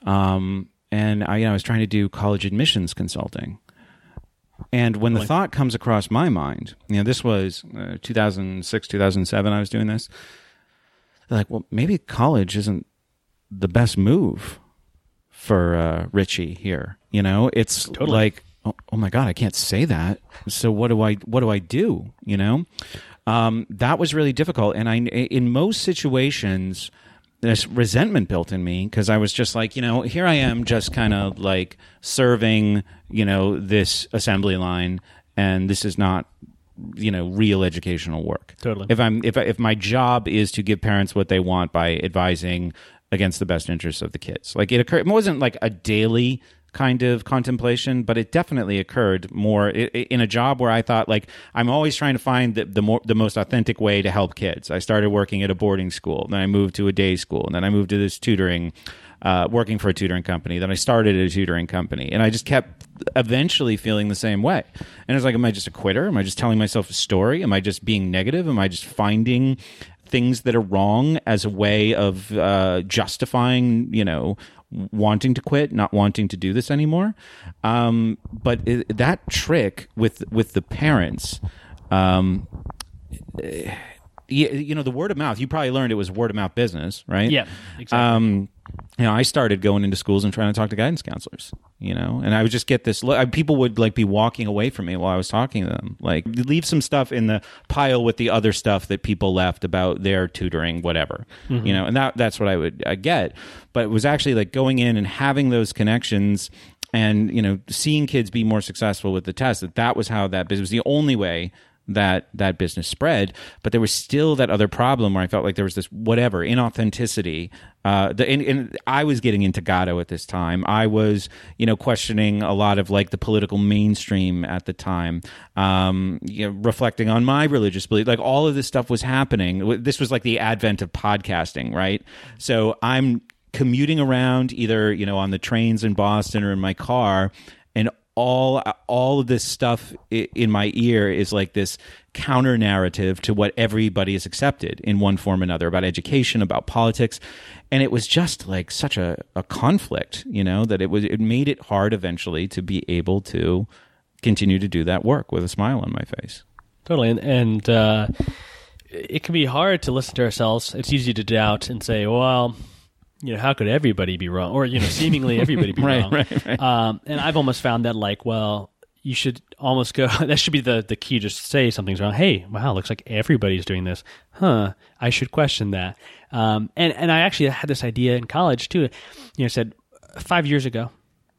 Um, and I, you know, I was trying to do college admissions consulting. And when the thought comes across my mind, you know, this was uh, two thousand six, two thousand seven, I was doing this. They're like, well, maybe college isn't the best move for uh, Richie here. You know, it's Totally. like, oh, oh my God, I can't say that. So what do I, what do I do? You know, um, that was really difficult. And I, in most situations, there's resentment built in me because I was just like, you know, here I am just kind of like serving, you know, this assembly line and this is not, you know, real educational work. Totally. If I'm if I, if my job is to give parents what they want by advising against the best interests of the kids, like it occurred, it wasn't like a daily kind of contemplation, but it definitely occurred more in a job where I thought, like, I'm always trying to find the the, more, the most authentic way to help kids. I started working at a boarding school, then I moved to a day school, and then I moved to this tutoring, uh, working for a tutoring company. Then I started a tutoring company, and I just kept eventually feeling the same way. And it's like, am I just a quitter? Am I just telling myself a story? Am I just being negative? Am I just finding things that are wrong as a way of uh, justifying, you know, wanting to quit, not wanting to do this anymore? Um, but it, that trick with with the parents, um, you, you know, the word of mouth, you probably learned it was word of mouth business, right? Yeah, exactly. Um, you know, I started going into schools and trying to talk to guidance counselors, you know, and I would just get this look. People would like be walking away from me while I was talking to them. Like, leave some stuff in the pile with the other stuff that people left about their tutoring, whatever, mm-hmm. you know, and that that's what I would uh, get. But it was actually like going in and having those connections and, you know, seeing kids be more successful with the test, that that was how that business was the only way that that business spread. But there was still that other problem where I felt like there was this whatever inauthenticity. Uh, the, and, and I was getting into Gatto at this time. I was, you know, questioning a lot of like the political mainstream at the time, um, you know, reflecting on my religious belief. Like, all of this stuff was happening. This was like the advent of podcasting, right? So I'm commuting around either, you know, on the trains in Boston or in my car, and all all of this stuff in my ear is like this counter narrative to what everybody has accepted in one form or another about education, about politics. And it was just like such a, a conflict, you know, that it was it made it hard eventually to be able to continue to do that work with a smile on my face. Totally. And, and uh, it can be hard to listen to ourselves. It's easy to doubt and say, well, you know, how could everybody be wrong? Or, you know, seemingly everybody be right, wrong. Right, right. Um, and I've almost found that, like, well, you should almost go, that should be the, the key, just say something's wrong. Hey, wow, looks like everybody's doing this. Huh, I should question that. Um, and, and I actually had this idea in college, too. You know, said, five years ago,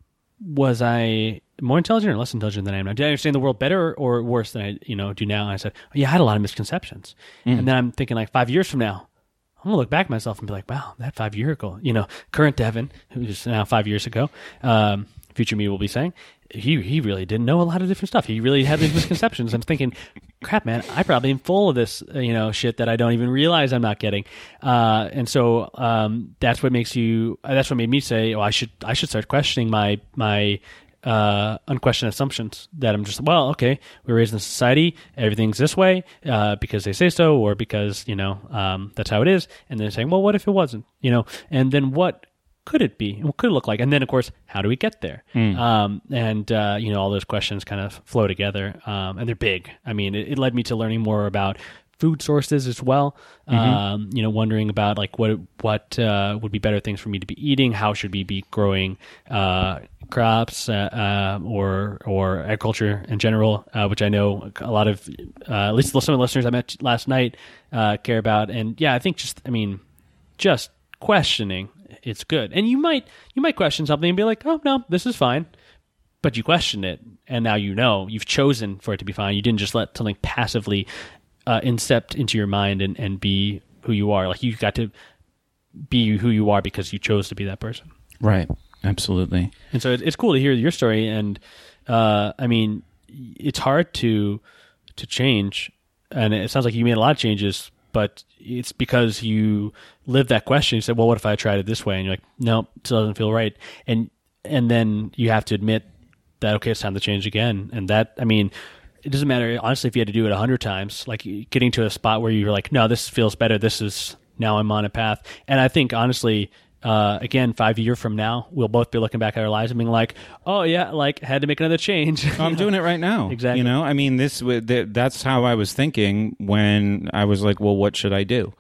was I more intelligent or less intelligent than I am now? Did I understand the world better or worse than I, you know, do now? And I said, oh, yeah, I had a lot of misconceptions. Mm. And then I'm thinking, like, five years from now, I'm going to look back at myself and be like, wow, that five year ago, you know, current Devin, who is now five years ago, um, future me will be saying, he he really didn't know a lot of different stuff. He really had these misconceptions. I'm thinking, crap, man, I probably am full of this, you know, shit that I don't even realize I'm not getting. Uh, and so um, that's what makes you, that's what made me say, oh, I should, I should start questioning my, my, uh, unquestioned assumptions that I'm just, well, okay, we're raised in a society, everything's this way, uh, because they say so, or because, you know, um, that's how it is. And then saying, well, what if it wasn't, you know, and then what could it be? What could it look like? And then, of course, how do we get there? Mm. Um, and, uh, you know, all those questions kind of flow together, um, and they're big. I mean, it, it led me to learning more about food sources as well. Mm-hmm. Um, you know, wondering about like what what uh, would be better things for me to be eating. How should we be growing uh, crops uh, uh, or or agriculture in general, uh, which I know a lot of uh, at least some of the listeners I met last night uh, care about. And yeah, I think just I mean, just questioning, it's good. And you might you might question something and be like, oh no, this is fine. But you questioned it, and now you know you've chosen for it to be fine. You didn't just let something passively Uh, incept into your mind and, and be who you are. Like, you got to be who you are because you chose to be that person. Right. Absolutely. And so it, it's cool to hear your story. And uh, I mean, it's hard to to change. And it sounds like you made a lot of changes, but it's because you lived that question. You said, well, what if I tried it this way? And you're like, no, it still doesn't feel right. And and then you have to admit that, okay, it's time to change again. And that, I mean, it doesn't matter, honestly, if you had to do it a hundred times, like getting to a spot where you're like, no, this feels better. This is, now I'm on a path. And I think, honestly, uh, again, five years from now, we'll both be looking back at our lives and being like, oh yeah, like had to make another change. I'm doing it right now. Exactly. You know, I mean, this, that's how I was thinking when I was like, well, what should I do?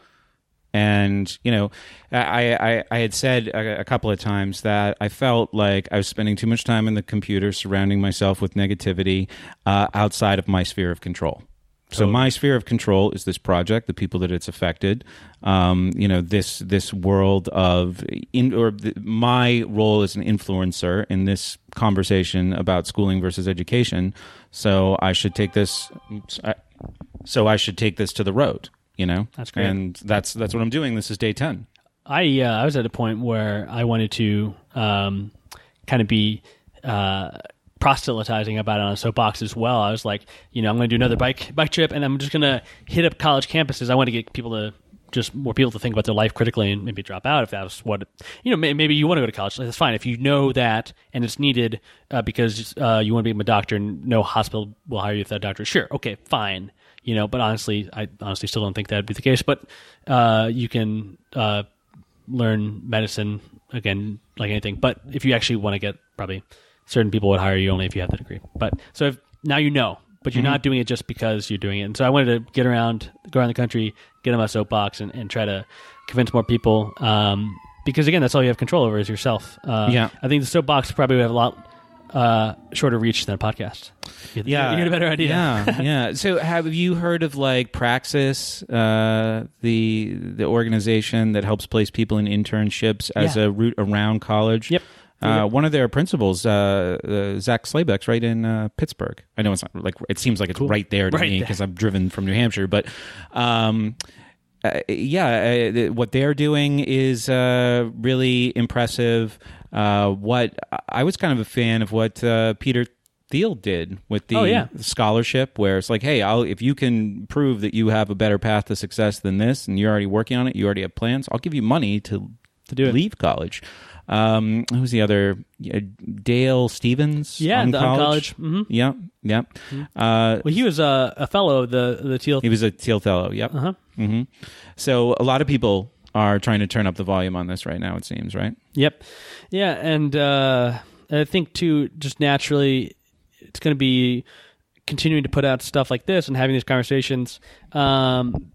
And, you know, I, I, I had said a, a couple of times that I felt like I was spending too much time in the computer surrounding myself with negativity uh, outside of my sphere of control. So my sphere of control is this project, the people that it's affected. Um, you know, this this world of in or the, my role as an influencer in this conversation about schooling versus education. So I should take this. Oops, I, so I should take this to the road. You know, that's great, and that's that's what I'm doing. This is day ten. I uh, I was at a point where I wanted to um, kind of be. Uh, proselytizing about it on a soapbox as well. I was like, you know, I'm going to do another bike bike trip, and I'm just going to hit up college campuses. I want to get people to just more people to think about their life critically and maybe drop out if that was what, you know, maybe you want to go to college. That's fine. If you know that and it's needed uh, because uh, you want to become a doctor and no hospital will hire you if that doctor, sure, okay, fine. You know, but honestly, I honestly still don't think that would be the case. But uh, you can uh, learn medicine, again, like anything. But if you actually want to get probably... certain people would hire you only if you have the degree. But so if, now you know, but you're mm-hmm. not doing it just because you're doing it. And so I wanted to get around, go around the country, get on my soapbox, and, and try to convince more people. Um, because again, that's all you have control over is yourself. Uh, yeah, I think the soapbox probably would have a lot uh, shorter reach than a podcast. You, yeah, you get a better idea. Yeah, yeah. So have you heard of like Praxis, uh, the the organization that helps place people in internships as yeah. a route around college? Yep. Uh, one of their principals, uh, uh, Zach Slabeck's right in uh, Pittsburgh. I know it's not like it seems like it's cool. right there to right me because I've driven from New Hampshire, but um, uh, yeah, uh, what they're doing is uh, really impressive. Uh, what I was kind of a fan of what uh, Peter Thiel did with the oh, yeah. scholarship, where it's like, hey, I'll, if you can prove that you have a better path to success than this, and you're already working on it, you already have plans, I'll give you money to to do leave it. college. Um, who's the other? Uh, Dale Stevens. Yeah, on the college. college. Mm-hmm. Yeah, yeah. Mm-hmm. Uh, well, he was a, a fellow of the the Thiel. He was a Thiel fellow. Yep. Uh-huh. Mm-hmm. So a lot of people are trying to turn up the volume on this right now. It seems right. Yep. Yeah, and uh, I think too, just naturally, it's going to be continuing to put out stuff like this and having these conversations. Um,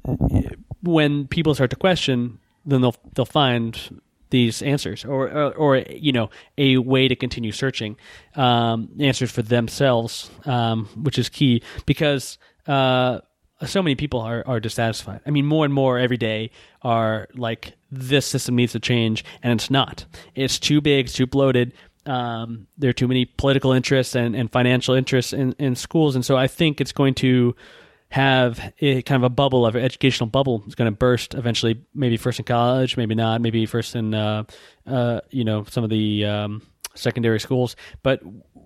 when people start to question, then they'll they'll find these answers, or, or, or you know, a way to continue searching um, answers for themselves, um, which is key because uh, so many people are, are dissatisfied. I mean, more and more every day are like, this system needs to change, and it's not. It's too big, it's too bloated. Um, there are too many political interests and, and financial interests in, in schools, and so I think it's going to have a kind of a bubble of an educational bubble is going to burst eventually, maybe first in college, maybe not, maybe first in, uh, uh, you know, some of the um, secondary schools. But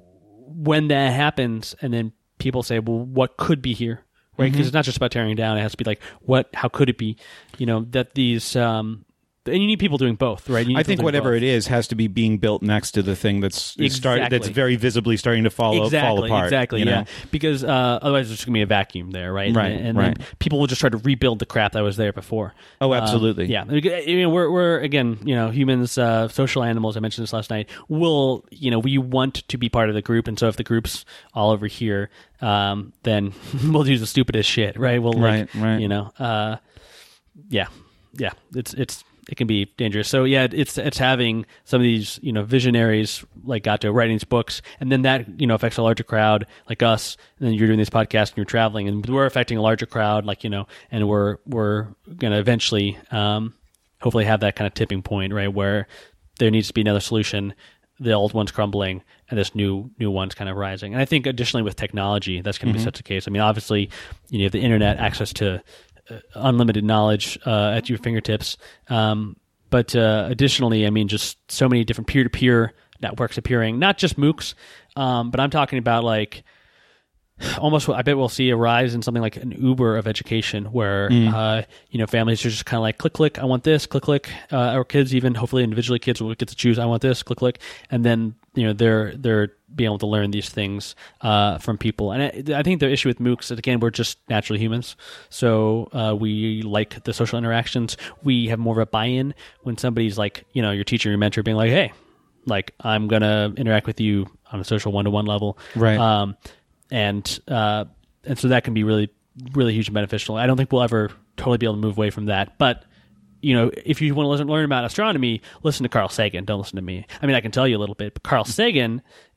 when that happens and then people say, well, what could be here? Right? Because mm-hmm. it's not just about tearing down. It has to be like, what, how could it be? You know, that these, um, and you need people doing both, right? I think whatever both. it is has to be being built next to the thing that's exactly. start, that's very visibly starting to fall, exactly, fall apart. Exactly, you know? yeah. Because uh, otherwise there's going to be a vacuum there, right? Right, and, and right. then people will just try to rebuild the crap that was there before. Oh, absolutely. Um, yeah. I mean, we're, we're, again, you know, humans, uh, social animals, I mentioned this last night, will, you know, we want to be part of the group. And so if the group's all over here, um, then we'll do the stupidest shit, right? We'll, like, right, right. you know, uh, yeah, yeah, it's, it's, it can be dangerous. So yeah, it's it's having some of these, you know, visionaries like Gatto writing these books, and then that, you know, affects a larger crowd like us. And then you're doing this podcast and you're traveling, and we're affecting a larger crowd, like, you know, and we're we're gonna eventually, um, hopefully have that kind of tipping point, right, where there needs to be another solution. The old one's crumbling, and this new new one's kind of rising. And I think additionally with technology, that's going to mm-hmm. be such a case. I mean, obviously, you know, you have the internet, access to Uh, unlimited knowledge uh, at your fingertips. Um, but uh, additionally, I mean, just so many different peer-to-peer networks appearing, not just MOOCs, um, but I'm talking about like almost, I bet we'll see a rise in something like an Uber of education where, mm. uh, you know, families are just kind of like, click, click, I want this, click, click, uh, or kids even, hopefully individually kids will get to choose, I want this, click, click. And then, you know, they're, they're being able to learn these things uh, from people. And I, I think the issue with MOOCs is, again, we're just naturally humans. So uh, we like the social interactions. We have more of a buy-in when somebody's like, you know, your teacher, your mentor being like, hey, like, I'm going to interact with you on a social one-to-one level. Right. Um, and uh, and so that can be really, really huge and beneficial. I don't think we'll ever totally be able to move away from that. But, you know, if you want to listen, learn about astronomy, listen to Carl Sagan. Don't listen to me. I mean, I can tell you a little bit, but Carl Sagan, it,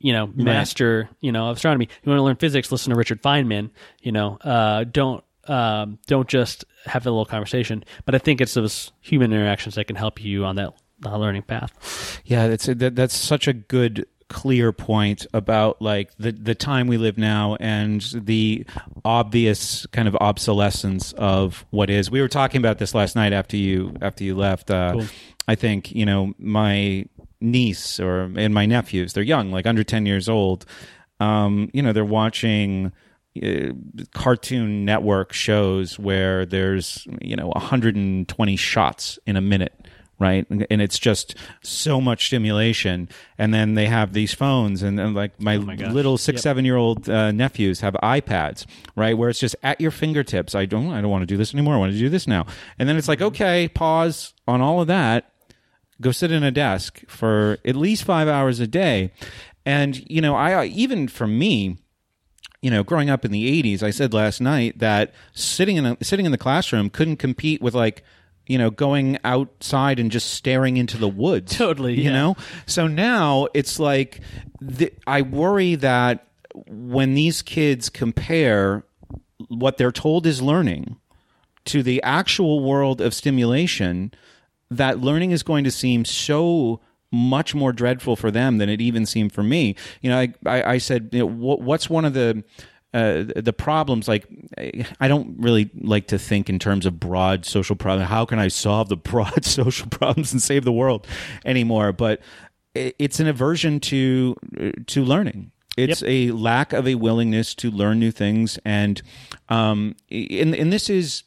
you know, master, you know, of astronomy. You want to learn physics, listen to Richard Feynman, you know, uh, don't, um, don't just have a little conversation. But I think it's those human interactions that can help you on that uh, learning path. Yeah, that's that, that's such a good, clear point about like the the time we live now and the obvious kind of obsolescence of what is. We were talking about this last night after you after you left. Uh, cool. I think, you know, my niece or and my nephews, they're young, like under ten years old. Um, you know, they're watching uh, Cartoon Network shows where there's, you know, one hundred twenty shots in a minute. Right. And it's just so much stimulation. And then they have these phones and, and like my, oh my little six, yep. seven year old uh, nephews have iPads, right? Where it's just at your fingertips. I don't, I don't want to do this anymore. I want to do this now. And then it's like, okay, pause on all of that. Go sit in a desk for at least five hours a day. And, you know, I, even for me, you know, growing up in the eighties, I said last night that sitting in a, sitting in the classroom couldn't compete with like, you know, going outside and just staring into the woods. Totally, you yeah. know? So now it's like, the, I worry that when these kids compare what they're told is learning to the actual world of stimulation, that learning is going to seem so much more dreadful for them than it even seemed for me. You know, I, I, I said, you know, what, what's one of the... Uh, the problems, like, I don't really like to think in terms of broad social problems. How can I solve the broad social problems and save the world anymore? But it's an aversion to to learning. It's yep. a lack of a willingness to learn new things. And, um, and, and this is...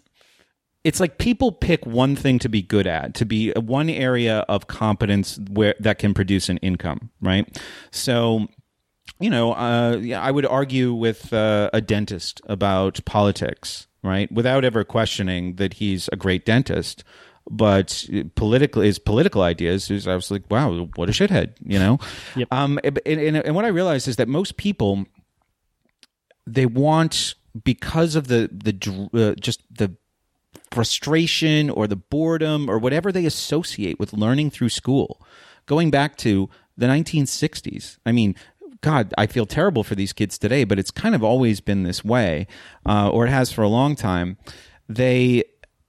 It's like people pick one thing to be good at, to be one area of competence where that can produce an income, right? So... You know, uh, I would argue with uh, a dentist about politics, right? Without ever questioning that he's a great dentist, but political his political ideas is I was like, wow, what a shithead, you know. Yep. Um, and, and, and what I realized is that most people, they want, because of the the uh, just the frustration or the boredom or whatever they associate with learning through school, going back to the nineteen sixties. I mean. God, I feel terrible for these kids today, but it's kind of always been this way, uh, or it has for a long time. They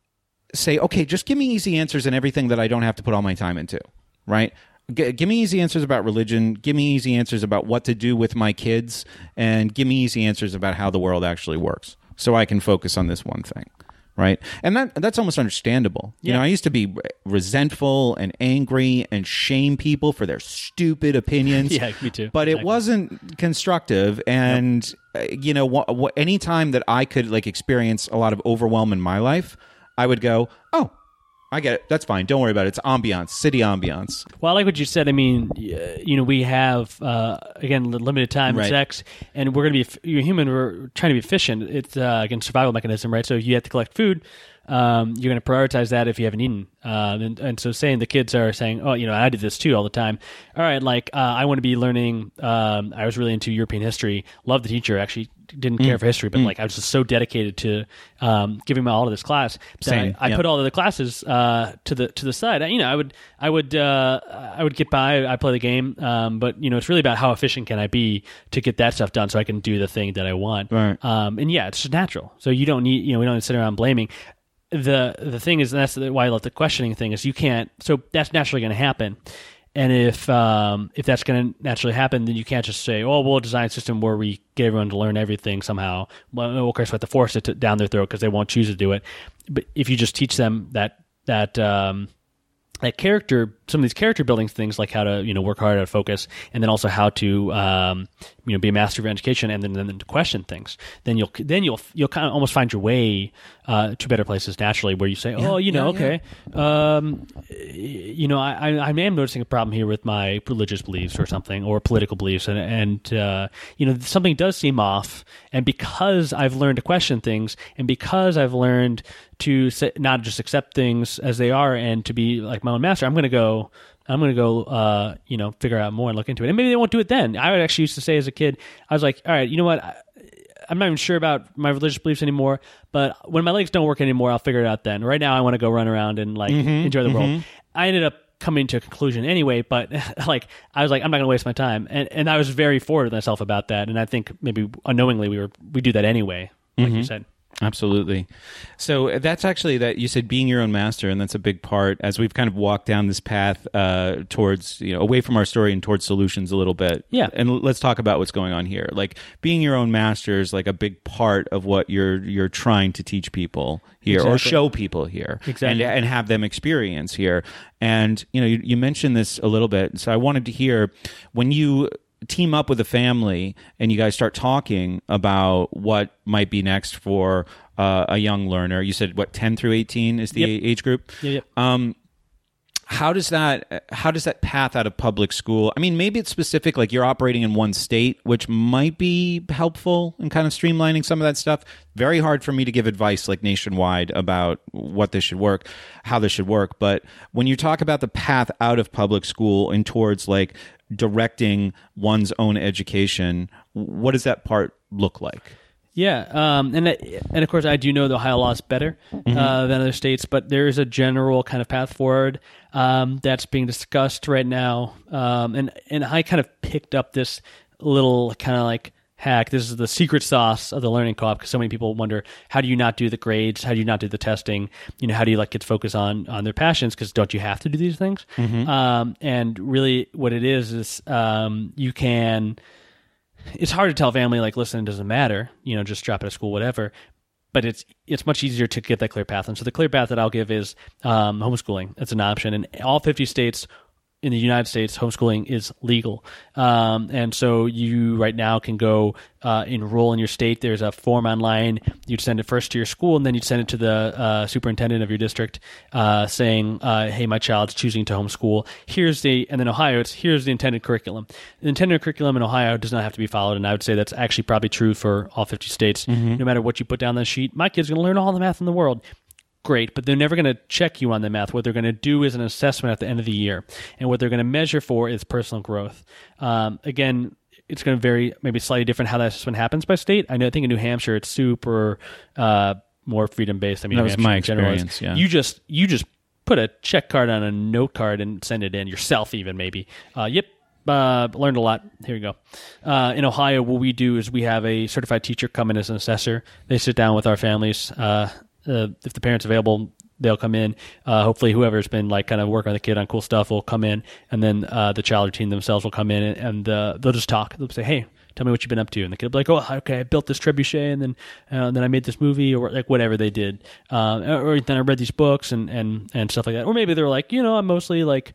say, okay, just give me easy answers and everything that I don't have to put all my time into, right? G- give me easy answers about religion. Give me easy answers about what to do with my kids, and give me easy answers about how the world actually works so I can focus on this one thing. Right. And that that's almost understandable. You yeah. know, I used to be resentful and angry and shame people for their stupid opinions. Yeah, me too. But exactly. it wasn't constructive. And, yep. you know, wh- wh- any time that I could like experience a lot of overwhelm in my life, I would go, oh, I get it. That's fine. Don't worry about it. It's ambiance, city ambiance. Well, I like what you said. I mean, you know, we have, uh, again, limited time right. and sex, and we're going to be, you're human, we're trying to be efficient. It's, uh, again, survival mechanism, right? So if you have to collect food, um, you're going to prioritize that if you haven't eaten. Uh, and, and so saying the kids are saying, oh, you know, I did this too all the time. All right, like, uh, I want to be learning, um, I was really into European history, loved the teacher, actually didn't care mm. for history, but mm. like I was just so dedicated to um, giving my all to this class that Same. I, I yep. put all of the classes uh, to the to the side. I, you know, I would I would uh, I would get by. I play the game, um, but you know, it's really about how efficient can I be to get that stuff done so I can do the thing that I want. Right. Um, and yeah, it's just natural. So you don't need you know we don't sit around blaming. The the thing is, and that's why I love the questioning thing is you can't. So that's naturally going to happen. And if um, if that's going to naturally happen, then you can't just say, "Oh, we'll design a system where we get everyone to learn everything somehow." Well, of course, we have to force it to, down their throat because they won't choose to do it. But if you just teach them that that um, that character, some of these character building things, like how to you know work hard, how to focus, and then also how to um, you know be a master of education, and then then to question things, then you'll then you'll you'll kind of almost find your way uh, to better places naturally, where you say, yeah, "Oh, you know, yeah, okay." Yeah. Um, you know, I, I am noticing a problem here with my religious beliefs or something, or political beliefs, and and uh, you know something does seem off. And because I've learned to question things, and because I've learned to say, not just accept things as they are, and to be like my own master, I'm going to go. I'm going to go, uh, you know, figure out more and look into it. And maybe they won't do it then. I would actually used to say as a kid, I was like, all right, you know what? I, I'm not even sure about my religious beliefs anymore, but when my legs don't work anymore, I'll figure it out then. Right now, I want to go run around and like mm-hmm, enjoy the mm-hmm. world. I ended up coming to a conclusion anyway, but like I was like, I'm not going to waste my time, and and I was very forward with myself about that, and I think maybe unknowingly we were we do that anyway, like mm-hmm. you said. Absolutely. So that's actually that you said being your own master, and that's a big part as we've kind of walked down this path uh, towards, you know, away from our story and towards solutions a little bit. Yeah. And let's talk about what's going on here. Like being your own master is like a big part of what you're you're trying to teach people here exactly. or show people here exactly. and, and have them experience here. And, you know, you, you mentioned this a little bit. So I wanted to hear when you team up with a family and you guys start talking about what might be next for uh, a young learner. You said what ten through eighteen is the yep. age group. Yep, yep. Um, how does that how does that path out of public school? I mean, maybe it's specific, like you're operating in one state, which might be helpful in kind of streamlining some of that stuff. Very hard for me to give advice like nationwide about what this should work, how this should work. But when you talk about the path out of public school and towards like directing one's own education, what does that part look like? Yeah, um, and and of course I do know the Ohio law is better mm-hmm. uh, than other states, but there is a general kind of path forward um, that's being discussed right now, um, and and I kind of picked up this little kind of like hack. This is the secret sauce of the Learning Co-op, because so many people wonder, how do you not do the grades? How do you not do the testing? You know, how do you let kids focus on on their passions? Because don't you have to do these things? Mm-hmm. Um, and really, what it is is um, you can. It's hard to tell a family, like, listen, it doesn't matter, you know, just drop out of school, whatever. But it's it's much easier to get that clear path. And so the clear path that I'll give is um, homeschooling. It's an option. In all fifty states in the United States, homeschooling is legal. Um, and so you right now can go uh, enroll in your state. There's a form online. You'd send it first to your school, and then you'd send it to the uh, superintendent of your district uh, saying, uh, hey, my child's choosing to homeschool. Here's the, and then Ohio, it's here's the intended curriculum. The intended curriculum in Ohio does not have to be followed, and I would say that's actually probably true for all fifty states. Mm-hmm. No matter what you put down the sheet, my kid's going to learn all the math in the world. Great, but they're never going to check you on the math. What they're going to do is an assessment at the end of the year, and what they're going to measure for is personal growth. Um, again, it's going to vary, maybe slightly different how that assessment happens by state. I know, I think in New Hampshire it's super uh, more freedom based. I mean, that New was Hampshire my in general is, experience. Yeah, you just you just put a check card on a note card and send it in yourself, even maybe. Uh, yep. Uh, learned a lot. Here we go. Uh, in Ohio, what we do is we have a certified teacher come in as an assessor. They sit down with our families. Uh, Uh, if the parent's available, they'll come in. Uh, hopefully, whoever's been like kind of working with the kid on cool stuff will come in, and then uh, the child or teen themselves will come in and, and uh, they'll just talk. They'll say, "Hey, tell me what you've been up to," and the kid will be like, "Oh, okay, I built this trebuchet, and then uh, and then I made this movie, or like whatever they did, um, or then I read these books and and and stuff like that." Or maybe they're like, you know, I'm mostly like,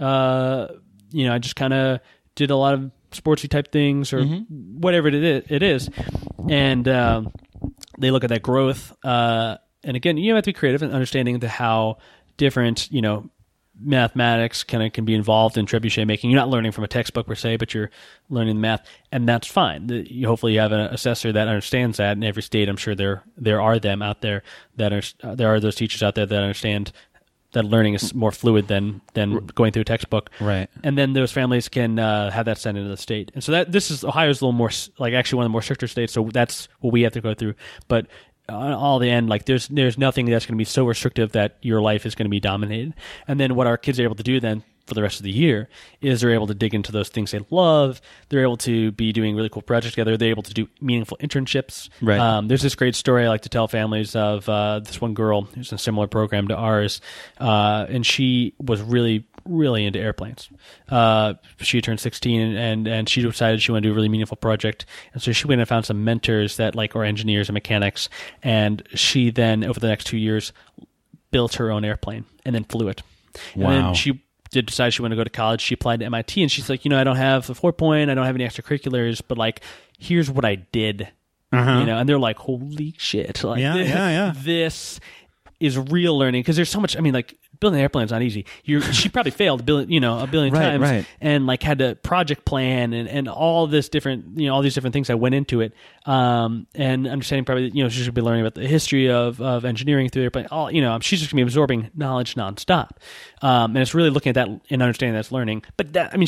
uh, you know, I just kind of did a lot of sportsy type things, or mm-hmm. whatever it is. It is, and um, they look at that growth. Uh, And again, you have to be creative in understanding the how different, you know, mathematics kind of can be involved in trebuchet making. You're not learning from a textbook per se, but you're learning the math, and that's fine. The, you, hopefully, you have an assessor that understands that. In every state, I'm sure there there are them out there that are uh, there are those teachers out there that understand that learning is more fluid than than going through a textbook. Right. And then those families can uh, have that sent into the state. And so that this is Ohio's a little more like actually one of the more stricter states. So that's what we have to go through, but. On all the end, like there's there's nothing that's going to be so restrictive that your life is going to be dominated. And then what our kids are able to do then for the rest of the year is they're able to dig into those things they love. They're able to be doing really cool projects together. They're able to do meaningful internships. Right. Um, there's this great story I like to tell families of uh, this one girl who's in a similar program to ours, uh, and she was really really into airplanes. Uh, she turned sixteen and, and, and she decided she wanted to do a really meaningful project. And so she went and found some mentors that like are engineers and mechanics. And she then, over the next two years, built her own airplane and then flew it. Wow. And then she did decide she wanted to go to college. She applied to M I T and she's like, you know, I don't have a four point, I don't have any extracurriculars, but like, here's what I did. Uh-huh. You know, and they're like, holy shit. Like, yeah, this, yeah, yeah. This is real learning. Because there's so much, I mean, like, building an airplane is not easy. You're, she probably failed a billion, you know, a billion right, times, right. and like had to project plan and, and all this different, you know, all these different things that went into it. Um, and understanding probably, you know, she should be learning about the history of, of engineering through airplane. All, you know, she's just gonna be absorbing knowledge nonstop. Um, and it's really looking at that and understanding that's learning. But that, I mean, she's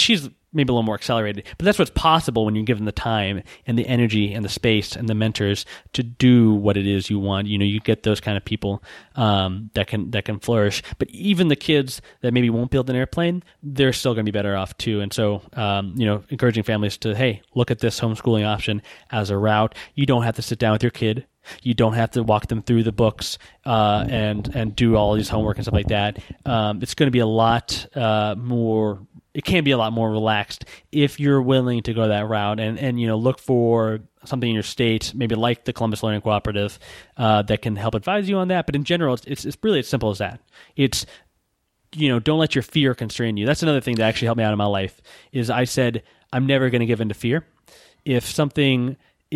maybe a little more accelerated. But that's what's possible when you're given the time and the energy and the space and the mentors to do what it is you want. You know, you get those kind of people um, that can that can flourish. But even the kids that maybe won't build an airplane, they're still going to be better off too. And so, um, you know, encouraging families to, hey, look at this homeschooling option as a route. You don't have to sit down with your kid. You don't have to walk them through the books uh, and and do all these homework and stuff like that. Um, it's going to be a lot uh, more. It can be a lot more relaxed if you're willing to go that route and, and you know, look for something in your state, maybe like the Columbus Learning Cooperative, uh, that can help advise you on that. But in general, it's, it's it's really as simple as that. It's, you know, don't let your fear constrain you. That's another thing that actually helped me out in my life is I said, I'm never going to give in to fear. If something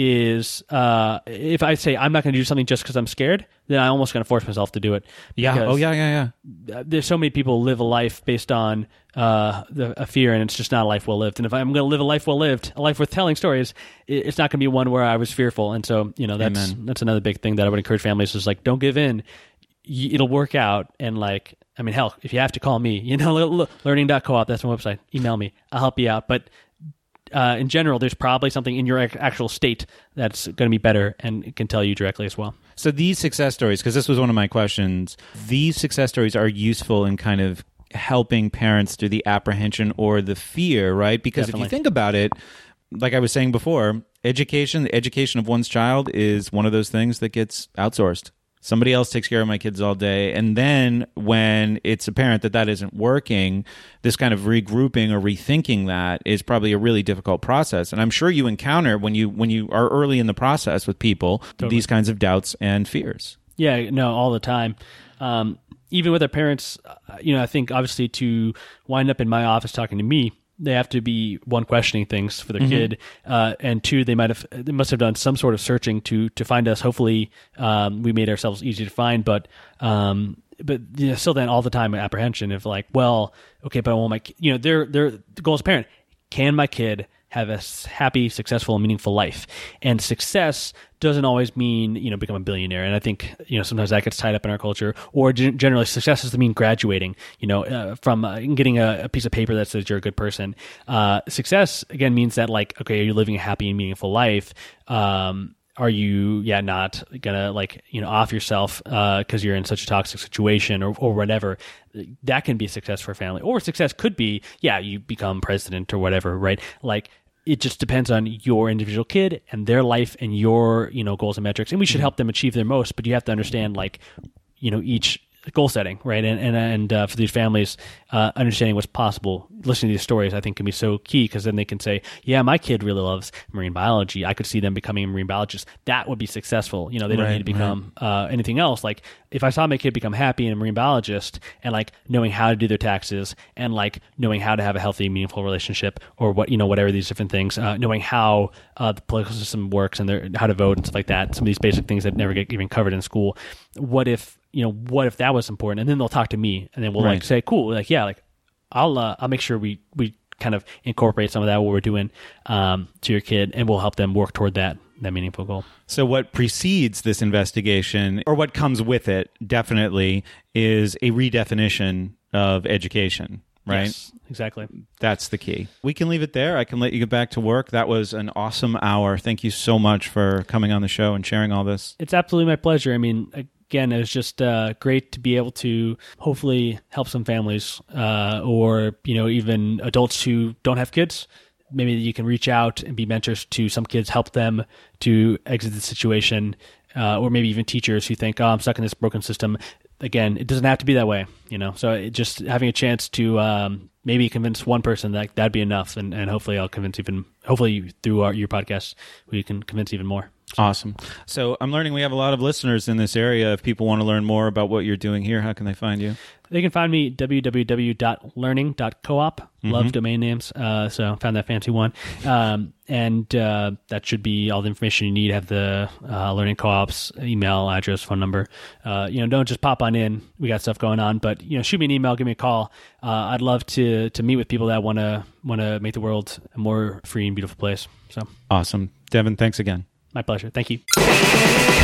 is, uh, if I say I'm not going to do something just because I'm scared, then I'm almost going to force myself to do it. Yeah. Oh, yeah, yeah, yeah. There's so many people live a life based on uh, the, a fear, and it's just not a life well lived. And if I'm going to live a life well lived, a life worth telling stories, it's not going to be one where I was fearful. And so, you know, that's Amen. That's another big thing that I would encourage families is like, don't give in. It'll work out. And like, I mean, hell, if you have to call me, you know, learning dot coop, that's my website. Email me. I'll help you out. But Uh, in general, there's probably something in your ac- actual state that's going to be better and it can tell you directly as well. So these success stories, because this was one of my questions, these success stories are useful in kind of helping parents through the apprehension or the fear, right? Because Definitely. If you think about it, like I was saying before, education, the education of one's child is one of those things that gets outsourced. Somebody else takes care of my kids all day. And then when it's apparent that that isn't working, this kind of regrouping or rethinking that is probably a really difficult process. And I'm sure you encounter when you when you are early in the process with people, totally. These kinds of doubts and fears. Yeah, no, all the time. Um, even with our parents, you know, I think obviously to wind up in my office talking to me, they have to be, one, questioning things for their mm-hmm. kid, uh, and two, they might have they must have done some sort of searching to to find us. Hopefully, um, we made ourselves easy to find, but um, but you know, still then all the time apprehension of like, well, okay, but I want my you know their their the goal as a parent, can my kid have a happy, successful, and meaningful life? And success doesn't always mean, you know, become a billionaire. And I think, you know, sometimes that gets tied up in our culture. Or g- generally, success doesn't mean graduating, you know, uh, from uh, getting a, a piece of paper that says you're a good person. Uh, success, again, means that, like, okay, are you living a happy and meaningful life? Um, are you, yeah, not gonna, like, you know, off yourself uh, because you're in such a toxic situation or, or whatever? That can be success for a family. Or success could be, yeah, you become president or whatever, right? Like, it just depends on your individual kid and their life and your, you know, goals and metrics. And we should help them achieve their most, but you have to understand, like, you know, each goal setting, right? And and and uh, for these families, uh, understanding what's possible, listening to these stories, I think can be so key, because then they can say, yeah, my kid really loves marine biology. I could see them becoming a marine biologist. That would be successful. You know, they don't right, need to become right. uh, anything else. Like, if I saw my kid become happy and a marine biologist, and like knowing how to do their taxes, and like knowing how to have a healthy, meaningful relationship, or what, you know, whatever these different things, uh, knowing how uh, the political system works and their, how to vote and stuff like that, some of these basic things that never get even covered in school. What if, you know, what if that was important? And then they'll talk to me, and then we'll right. like say, cool, like, yeah, like I'll, uh, I'll make sure we, we kind of incorporate some of that, what we're doing, um, to your kid, and we'll help them work toward that, that meaningful goal. So what precedes this investigation, or what comes with it, definitely is a redefinition of education, right? Yes, exactly. That's the key. We can leave it there. I can let you get back to work. That was an awesome hour. Thank you so much for coming on the show and sharing all this. It's absolutely my pleasure. I mean, again, it was just uh, great to be able to hopefully help some families, uh, or, you know, even adults who don't have kids. Maybe you can reach out and be mentors to some kids, help them to exit the situation, uh, or maybe even teachers who think, oh, I'm stuck in this broken system. Again, it doesn't have to be that way, you know. So it just having a chance to um, maybe convince one person, that that'd be enough, and, and hopefully I'll convince even. Hopefully through our, your podcast, we can convince even more. Awesome. So I'm learning we have a lot of listeners in this area. If people want to learn more about what you're doing here, how can they find you? They can find me w w w dot learning dot coop. Mm-hmm. Love domain names, uh, so found that fancy one. Um, and uh, that should be all the information you need. Have the uh, Learning Co-op's email address, phone number. Uh, you know, don't just pop on in. We got stuff going on, but you know, shoot me an email, give me a call. Uh, I'd love to to meet with people that want to want to make the world a more free and beautiful place. So awesome, Devin. Thanks again. My pleasure. Thank you.